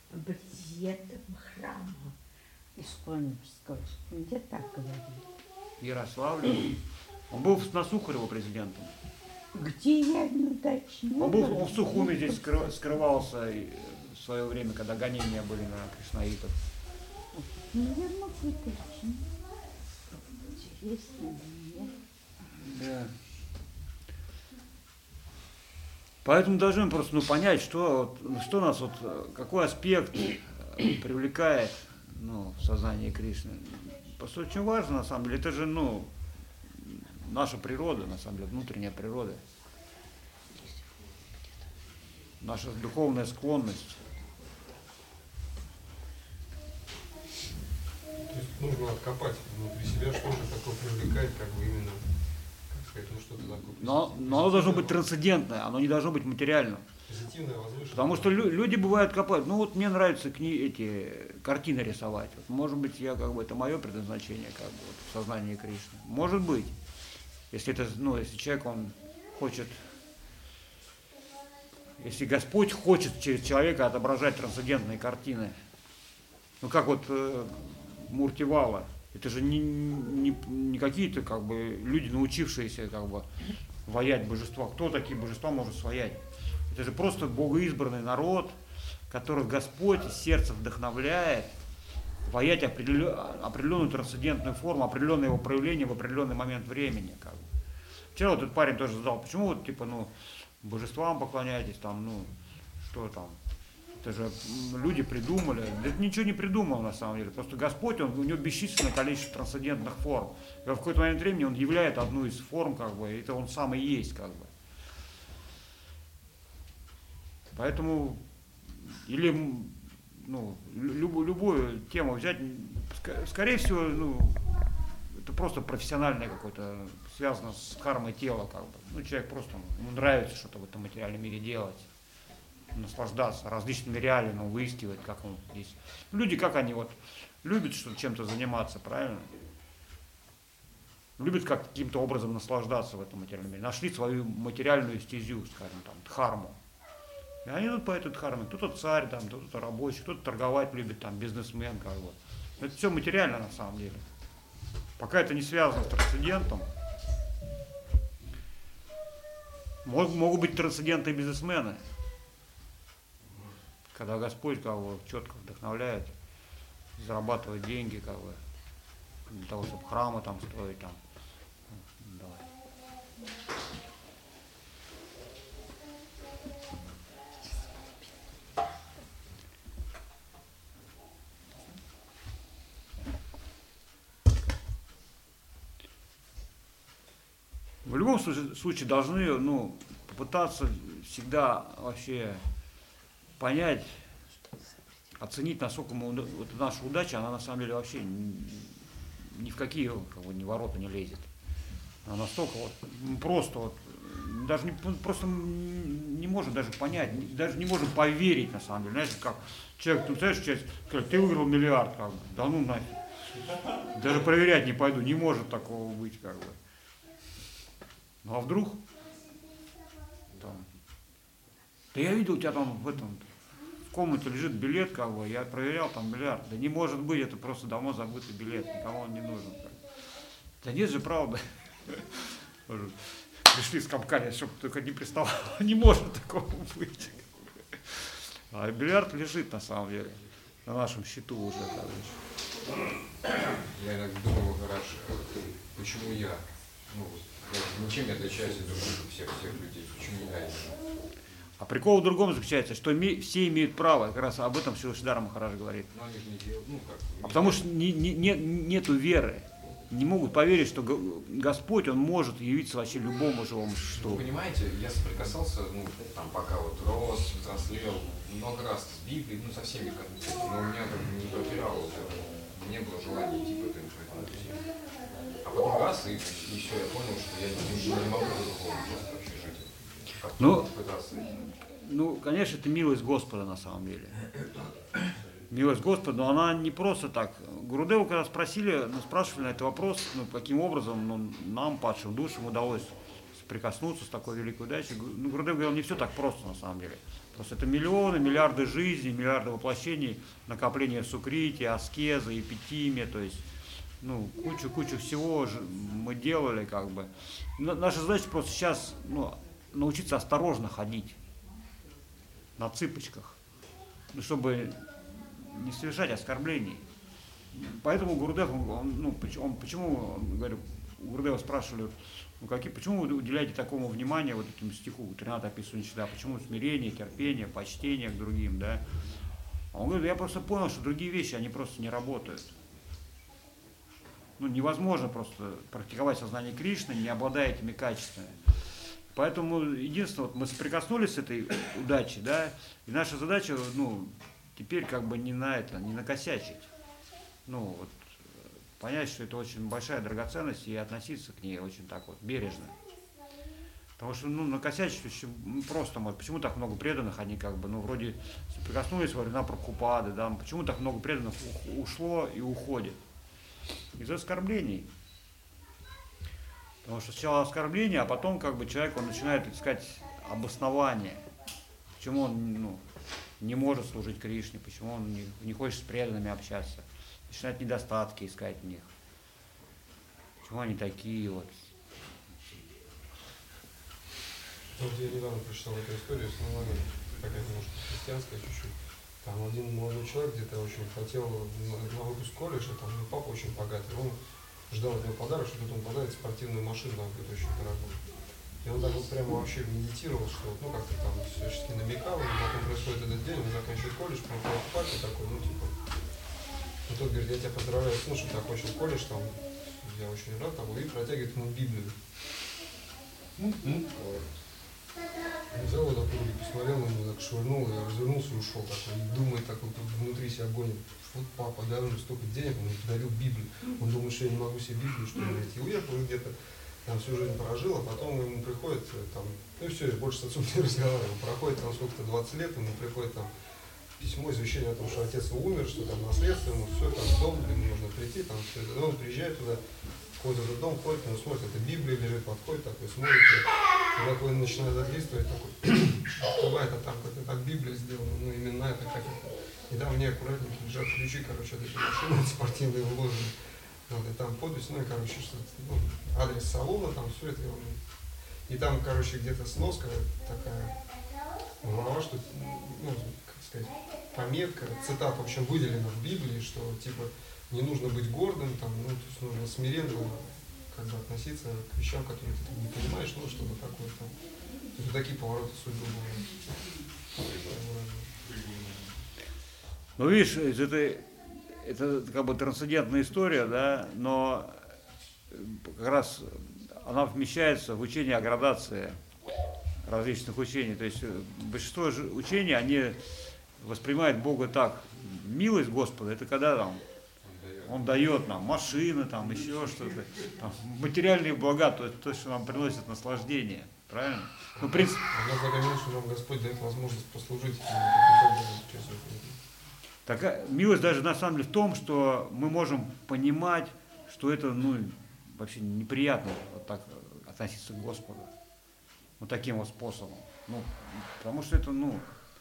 президентом храма Исконовского. Мне так говорили. в Ярославле. Он был на Сухарева президентом. Где я не уточнила? Он был он в Сухуми здесь скры- скрывался и в свое время, когда гонения были на кришнаитов. Наверное, уточнить. Интересно мне. Да. Поэтому должны просто ну, понять, что, вот, что нас, вот, какой аспект э, привлекает ну, в сознании Кришны. Просто очень важно, на самом деле, это же ну, наша природа, на самом деле, внутренняя природа. Наша духовная склонность. То есть нужно откопать внутри себя, что же такое привлекает, как бы именно, как сказать, ну что-то такое. Но, но оно должно быть трансцендентное, оно не должно быть материальным. Позитивное, возвышенное. Потому что лю- люди бывают копают. Ну вот мне нравится кни- эти картины рисовать. Вот, может быть, я как бы это мое предназначение, как бы вот, в сознании Кришны. Может быть, если это, ну, если человек он хочет, если Господь хочет через человека отображать трансцендентные картины. Ну как вот э, Муртивала. Это же не, не, не какие-то как бы люди, научившиеся как бы ваять божества. Кто такие божества может своять? Это же просто богоизбранный народ, которых Господь из сердца вдохновляет ваять определен, определенную трансцендентную форму, определенное его проявление в определенный момент времени. Как бы. Вчера вот этот парень тоже задал, почему вот типа, ну, божествам поклоняетесь, там, ну, что там, это же люди придумали. Да это ничего не придумал на самом деле, просто Господь, он, у него бесчисленное количество трансцендентных форм. И в какой-то момент времени он являет одну из форм, как бы, и это он сам и есть, как бы. Поэтому, или ну, любую, любую тему взять, скорее всего, ну, это просто профессиональное какое-то, связано с кармой тела, как бы. Ну, человек просто, ему нравится что-то в этом материальном мире делать, наслаждаться различными реалиями, выискивать, как он здесь. Люди, как они вот, любят что-то чем-то заниматься, правильно? Любят как каким-то образом наслаждаться в этом материальном мире. Нашли свою материальную стезю, скажем, там, дхарму. И они идут по этой дхарме. Кто-то царь, там, кто-то рабочий, кто-то торговать любит, там, бизнесмен, как бы. Это все материально на самом деле. Пока это не связано с трансцендентом, могут быть трансцендентные бизнесмены. Когда Господь как бы четко вдохновляет, зарабатывает деньги, как бы, для того, чтобы храмы там строить, там. Давай. В любом случае должны, ну, попытаться всегда вообще понять, оценить, насколько мы, вот наша удача, она на самом деле вообще ни, ни в какие как бы, ни ворота не лезет. Она настолько вот просто вот, даже не, просто не можем даже понять, даже не можем поверить на самом деле. Знаешь, как человек, ты знаешь, человек, ты выиграл миллиард, как бы, да ну нафиг. Даже проверять не пойду, не может такого быть, как бы. Ну а вдруг? Там, да я видел, у тебя там в этом в комнате лежит билет, как бы, я проверял, там миллиард. Да не может быть, это просто давно забытый билет, никому он не нужен. Как. Да нет же, правда. Пришли скомкали, чтобы только не приставал. Не может такого быть. А миллиард лежит на самом деле на нашем счету уже. Я иногда думал, хорошо, почему я? Ну, я ничем не отличаюсь от других всех, всех людей. Почему я именно? А прикол в другом заключается, что име, все имеют право, как раз об этом Шилашидхара Махарадж говорит. Но они же не делают, ну как. А потому что не, не, не, нету веры. Не могут поверить, что Господь, Он может явиться вообще любому живому Вы существу. понимаете, я соприкасался, ну, там, пока вот рос, взрослел, много раз с Библией, ну, со всеми концепциями, но у меня как бы не пропирало вот это, не было желания идти по этому пути. А потом раз, и, и все, я понял, что я не, не могу по-другому просто вообще жить. Как Ну, пытаться. Ну, конечно, это милость Господа на самом деле. Милость Господа, но она не просто так. Гурудеву, когда спросили, ну, спрашивали на этот вопрос, ну, каким образом ну, нам, падшим душам, удалось соприкоснуться с такой великой удачей. Ну, Гурудев говорил, не все так просто на самом деле. Просто это миллионы, миллиарды жизней, миллиарды воплощений, накопления сукрити, аскезы, эпитимия, то есть ну, кучу-кучу всего же мы делали, как бы. Но наша задача просто сейчас, ну, научиться осторожно ходить на цыпочках, ну, чтобы не совершать оскорблений. Поэтому Гурдев, он, он, ну, он, почему, он, говорю, у Гурдева спрашивали, ну, какие, почему вы уделяете такому внимания вот этому стиху, Тринат описывает сюда, почему смирение, терпение, почтение к другим, да? А он говорит, я просто понял, что другие вещи, они просто не работают. Ну, невозможно просто практиковать сознание Кришны, не обладая этими качествами. Поэтому, единственное, вот мы соприкоснулись с этой удачей, да, и наша задача, ну, теперь как бы не на это, не накосячить. Ну, вот, понять, что это очень большая драгоценность и относиться к ней очень так вот бережно. Потому что, ну, накосячить очень просто может. Почему так много преданных, они как бы, ну, вроде соприкоснулись во времена Прабхупады, да, почему так много преданных ушло и уходит? Из оскорблений. Потому что сначала оскорбление, а потом как бы человек, он начинает искать обоснование, почему он, ну, не может служить Кришне, почему он не, не хочет с преданными общаться, начинает недостатки искать в них, почему они такие вот. Вот я недавно прочитал эту историю с налогами, такая немножко христианская чуть-чуть. Там один молодой человек где-то очень хотел на, на выпуск колледжа, там его папа очень богатый, он ждал от него подарок, что тут он подарит спортивную машину, там какую-то очень дорогую. И он так вот прямо вообще медитировал, что ну как-то там всячески намекал, и потом происходит этот день, он заканчивает колледж, приходит к папе такой, ну типа, и тот говорит, я тебя поздравляю, ну что ты окончил колледж, там, я очень рад тобой, и протягивает ему Библию. Взял вот такую, посмотрел на него, так швырнул, я развернулся и ушел такой, и думает так вот внутри себя гонит, вот папа дал мне столько денег, он мне подарил Библию, он думает, что я не могу себе Библию что ли найти, уехал где-то, там всю жизнь прожил, а потом ему приходит, там, ну и все, я больше с отцом не разговаривал, проходит там сколько-то двадцать лет, ему приходит там письмо, извещение о том, что отец умер, что там наследство, ему все, там дом, ему нужно прийти, там все это, он приезжает туда, входит в этот дом, ходит, он смотрит, это Библия лежит, подходит такой, смотрит, и такой начинает отлистывать, такой, бывает, а там как-то так Библия сделана, ну именно это как это. И там в ней аккуратненько лежат ключи, короче, от этой машины спортивные вложены. Вот, и там подпись, ну и, короче, что ну, адрес салона, там все это. И там, короче, где-то сноска такая, глава, что, ну, как сказать, пометка, цитата, в общем, выделена в Библии, что, типа, не нужно быть гордым, там, ну, то есть нужно смиренно как бы относиться к вещам, которые ты не понимаешь, ну, что-то такое там. То есть такие повороты судьбы бывают. Ну, видишь, это, это как бы трансцендентная история, да, но как раз она вмещается в учение о градации различных учений. То есть большинство учений, они воспринимают Бога так. Милость Господа, это когда там Он дает нам машины, там еще что-то, там, материальные блага, то, то, что нам приносит наслаждение. Правильно? Ну, в принципе... Она загоняет, что нам Господь дает возможность послужить. Такая милость даже на самом деле в том, что мы можем понимать, что это, ну, вообще неприятно вот так относиться к Господу. Вот таким вот способом. Ну, потому что это, ну,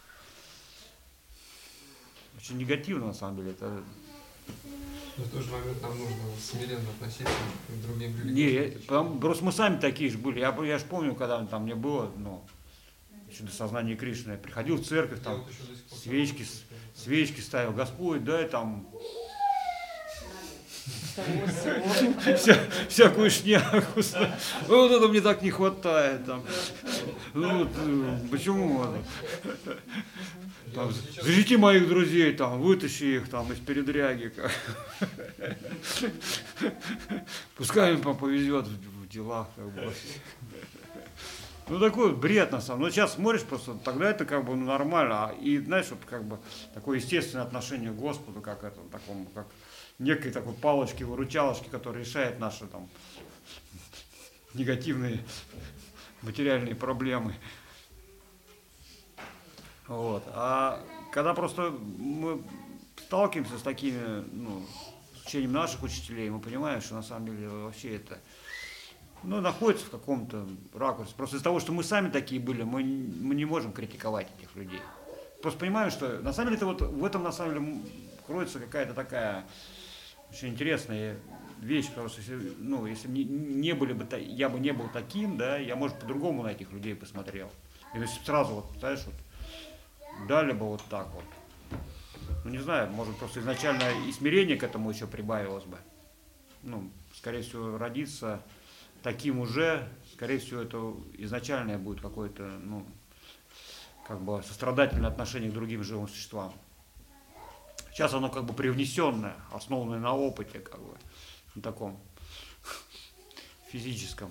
очень негативно на самом деле. Это... Но в тот же момент нам нужно смиренно относиться к другим людям. Не, потому, просто мы сами такие же были. Я, я же помню, когда там мне было, ну, еще до сознания Кришны, я приходил в церковь, там вот свечки, свечки ставил, Господь, дай там Вся, всякую шняку. Вот это мне так не хватает. Там. Ну, вот, почему? Там, защити моих друзей, там, вытащи их там, из передряги. Пускай им повезет в делах. Как бы. Ну, такой бред, на самом деле. Ну, сейчас смотришь просто, тогда это как бы ну, нормально. И, знаешь, вот, как бы такое естественное отношение к Господу, как это, такому, как некой такой палочки-выручалочки, которая решает наши там негативные материальные проблемы. Вот. А когда просто мы сталкиваемся с такими, ну, с учением наших учителей, мы понимаем, что на самом деле вообще это ну, находится в каком-то ракурсе. Просто из-за того, что мы сами такие были, мы, мы не можем критиковать этих людей. Просто понимаем, что на самом деле это вот в этом на самом деле кроется какая-то такая очень интересная вещь, потому что если, ну, если не, не были бы, та- я бы не был таким, да, я, может, по-другому на этих людей посмотрел. И если б сразу, вот, знаешь, вот, дали бы вот так вот. Ну, не знаю, может, просто изначально и смирение к этому еще прибавилось бы. Ну, скорее всего, родиться таким уже, скорее всего, это изначальное будет какое-то, ну, как бы сострадательное отношение к другим живым существам. Сейчас оно как бы привнесенное, основанное на опыте, как бы, на таком физическом.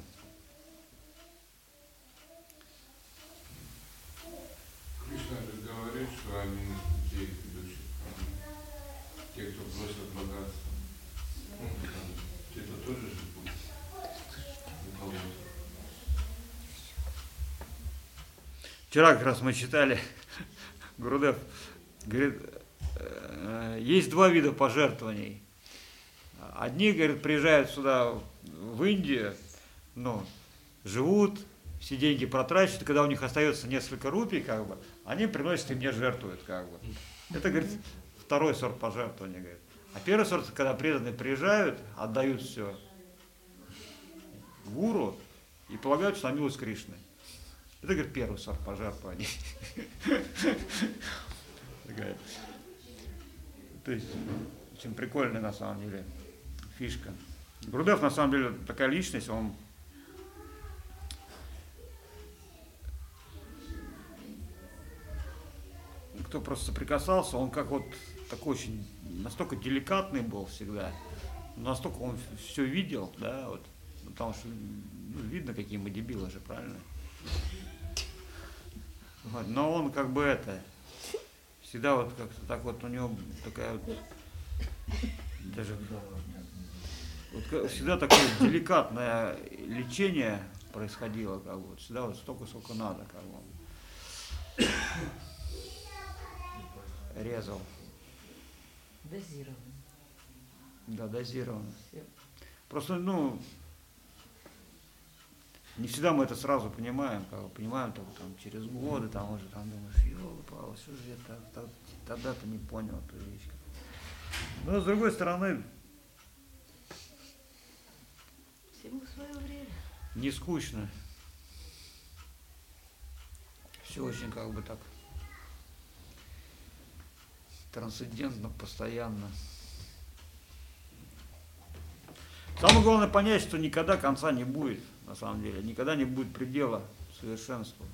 Кришна же говорит, что они те души, те, кто просят богатства. Ну, там, это тоже же путь. Вчера как раз мы читали, Гурудев говорит, э, есть два вида пожертвований. Одни, говорит, приезжают сюда, в Индию, ну, живут, все деньги протрачивают, и когда у них остается несколько рупий, как бы, они приносят и мне жертвуют, как бы. Это, говорит, второй сорт пожертвования, говорит. А первый сорт, когда преданные приезжают, отдают все гуру и полагаются на милость Кришны. Это, говорит, первый сорт пожертвований. Такая. То есть, очень прикольная на самом деле фишка. Гурудев на самом деле такая личность, он кто просто соприкасался, он как вот такой очень настолько деликатный был всегда, настолько он все видел, да, вот, потому что ну, видно, какие мы дебилы же, правильно? Вот, но он как бы это, всегда вот как-то так вот у него такая вот, даже вот, всегда такое деликатное лечение происходило, как бы, вот, всегда вот столько, сколько надо, как бы. Резал. Дозировано. Да, дозированно. Всё. Просто, ну, не всегда мы это сразу понимаем, как бы, понимаем только там через годы, там уже там думаешь, ёлы-палы, что же я так, так, тогда-то не понял эту вещь. Но с другой стороны, Всему свое время. не скучно. Все очень как бы так трансцендентно, постоянно. Самое главное понять, что никогда конца не будет, на самом деле. Никогда не будет предела совершенству.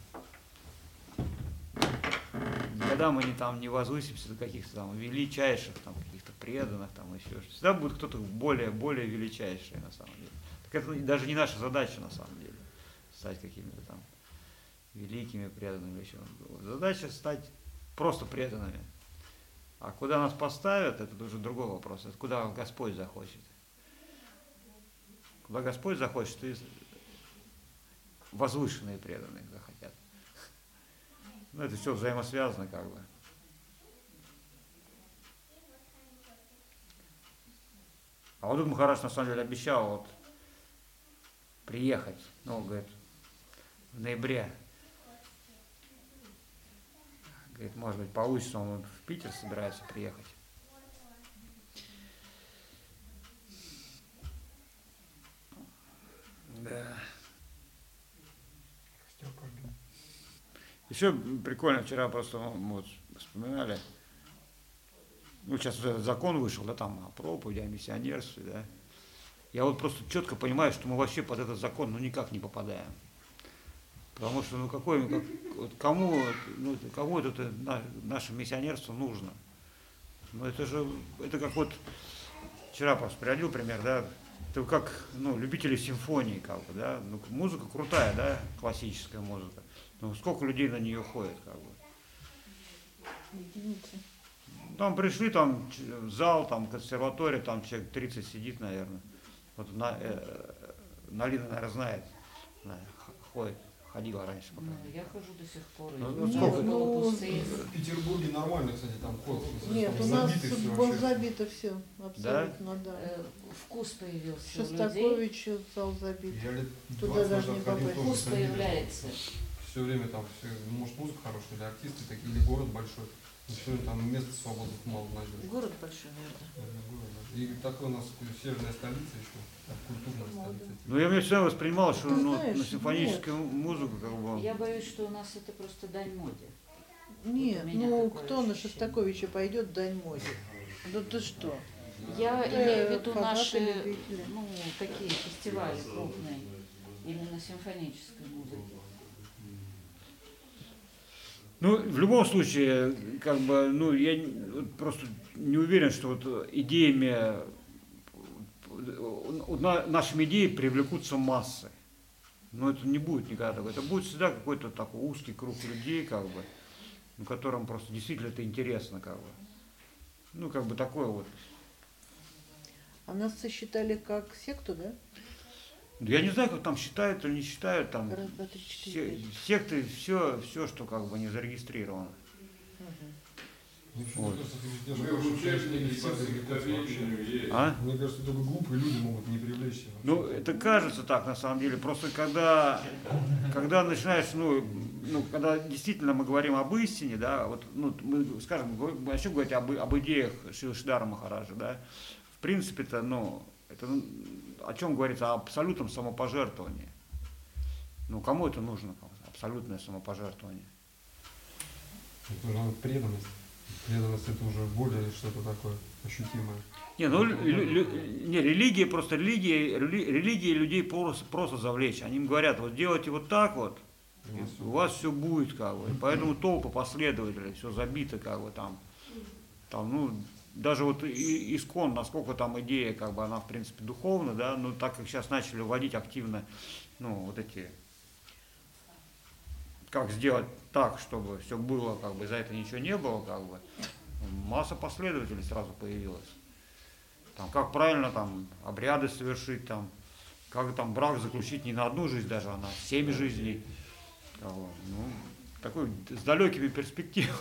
Никогда мы не, там, не возвысимся до каких-то там величайших, там, каких-то преданных, там, еще что-то. Всегда будет кто-то более, более величайший, на самом деле. Так это даже не наша задача, на самом деле, стать какими-то там великими преданными. Еще. Задача стать просто преданными. А куда нас поставят, это уже другой вопрос. Это куда Господь захочет. Куда Господь захочет, и возвышенные преданные захотят. Ну, это все взаимосвязано, как бы. А вот тут Махарадж, на самом деле, обещал вот приехать, ну, говорит, в ноябре. Говорит, может быть, получится, он в Питер собирается приехать. Да. Еще прикольно, вчера просто мы вот вспоминали, ну, сейчас вот этот закон вышел, да, там, о проповеди, о миссионерстве, да. Я вот просто четко понимаю, что мы вообще под этот закон, ну, никак не попадаем. Потому что, ну, какой, как, вот кому, ну, кому это на, наше миссионерство нужно? Ну, это же, это как вот, вчера просто приводил пример, да, это как, ну, любители симфонии, как бы, да, ну, музыка крутая, да, классическая музыка, ну, сколько людей на нее ходит, как бы. Единицы. Там пришли, там, в зал, там, консерватория, там человек тридцать сидит, наверное, вот на, э, Налина, наверное, знает, ходит. Ходила раньше, по Ну, крайней мере. я хожу до сих пор. Ну, и ну, у сколько? меня было Ну, пустые. В Петербурге нормально, кстати, там ход. Нет, там у нас забито всё было вообще. забито все, абсолютно, да. Э, Вкус появился у людей. Шостакович зал забит. Я лет Туда двадцать даже назад не ходил, попасть. тоже Вкус забито. появляется. все время там, все, может музыка хорошая, или артисты такие, или город большой, и все время там места свободных мало найдешь. Город большой, наверное. Наверное, город, да. И такой у нас северная столица еще, так, культурная столица. Ну, я мне всегда воспринимал, что Ты ну, знаешь, на симфоническую музыку как бы... Я боюсь, что у нас это просто дань моде. Нет, у меня ну такое кто на ощущение. Шостаковича пойдет, дань моде. Да ты что? Я Это имею в виду фанаты, наши, любители. ну, такие фестивали крупные, именно симфонической музыки. Ну, в любом случае, как бы, ну, я не- вот просто не уверен, что вот идеями, вот на- нашими идеями привлекутся массы. Но это не будет никогда такого. Это будет всегда какой-то такой узкий круг людей, как бы, ну, которым просто действительно это интересно, как бы. Ну, как бы такое вот. А нас считали как секту, да? Я не знаю, как там считают или не считают, там Раз, два, три, четыре, се- пять. секты, все, все, что как бы не зарегистрировано. Мгм. Мне кажется, Вот. ты Мы даже в больше учебнике не по все зарекутся вообще. стихотворению есть. А? Мне кажется, только глупые люди могут не привлечься. вообще. Ну, это кажется так на самом деле. Просто когда, когда начинаешь, ну, ну, когда действительно мы говорим об истине, да, вот, ну, мы, скажем, го- начнем говорить об, об идеях Шри-Шридхара Махараджа, да, в принципе-то, ну, это ну, о чем говорится? О абсолютном самопожертвовании. Ну, кому это нужно? Абсолютное самопожертвование. Это уже преданность. Преданность это уже более что-то такое ощутимое. Не, ну, лю- лю- не, религия, просто религия, рели- религия людей просто, просто завлечь. Они им говорят, вот делайте вот так вот, и у вас все будет, как бы. И поэтому толпа последователей, все забито, как бы, там, там, ну, даже вот и- искон, насколько там идея, как бы, она, в принципе, духовна, да, но так как сейчас начали вводить активно, ну, вот эти, как сделать так, чтобы все было, как бы, за это ничего не было, как бы, масса последователей сразу появилась. Там, как правильно там обряды совершить, там, как там брак заключить не на одну жизнь даже, а на семь жизней. Как бы, ну, такой с далекими перспективами.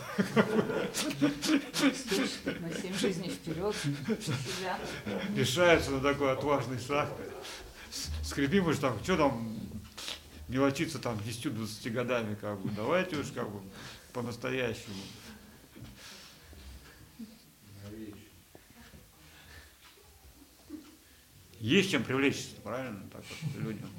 На семь жизней вперед себя. Решается на такой отважный шаг. Скрипим уж там, что там мелочиться там десятью-двадцатью годами, как бы. Давайте уж как бы по-настоящему. Есть чем привлечься, правильно? Так вот, людям.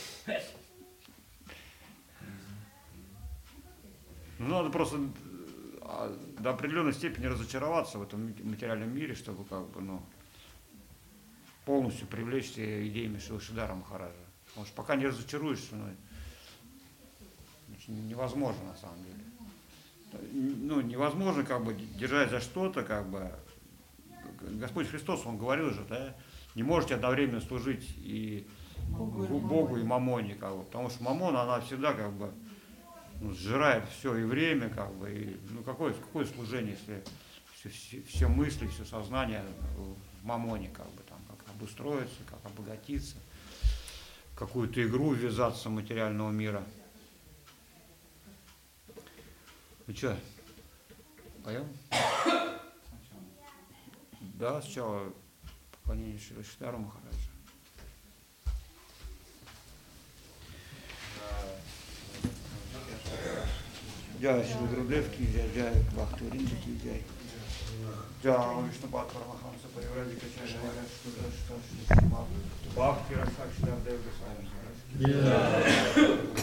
Ну, надо просто а, до определенной степени разочароваться в этом материальном мире, чтобы как бы, ну, полностью привлечься идеями Шри-Шридхара Махараджа. Потому что пока не разочаруешься, ну, значит, невозможно на самом деле. Ну, невозможно как бы держать за что-то, как бы. Господь Христос, Он говорил же, да, не можете одновременно служить и Богу и Богу, Богу и мамоне, как бы, потому что мамона, она всегда как бы ну, сжирает все и время, как бы, и ну какое, какое служение, если все, все, все мысли, все сознание в мамоне, как бы там, как обустроиться, как обогатиться, в какую-то игру ввязаться материального мира. Ну что, поем? Да, сначала поклонение Шри-Шридхару Махараджа. Джай Шри Гурудев ки джай, джай Бхакти Вринда ки джай. Джай Вишну Пад Парамахамса Паривраджи Качаря Шри Шри Шри Бхакти Расакши Дев Госвами Махарадж.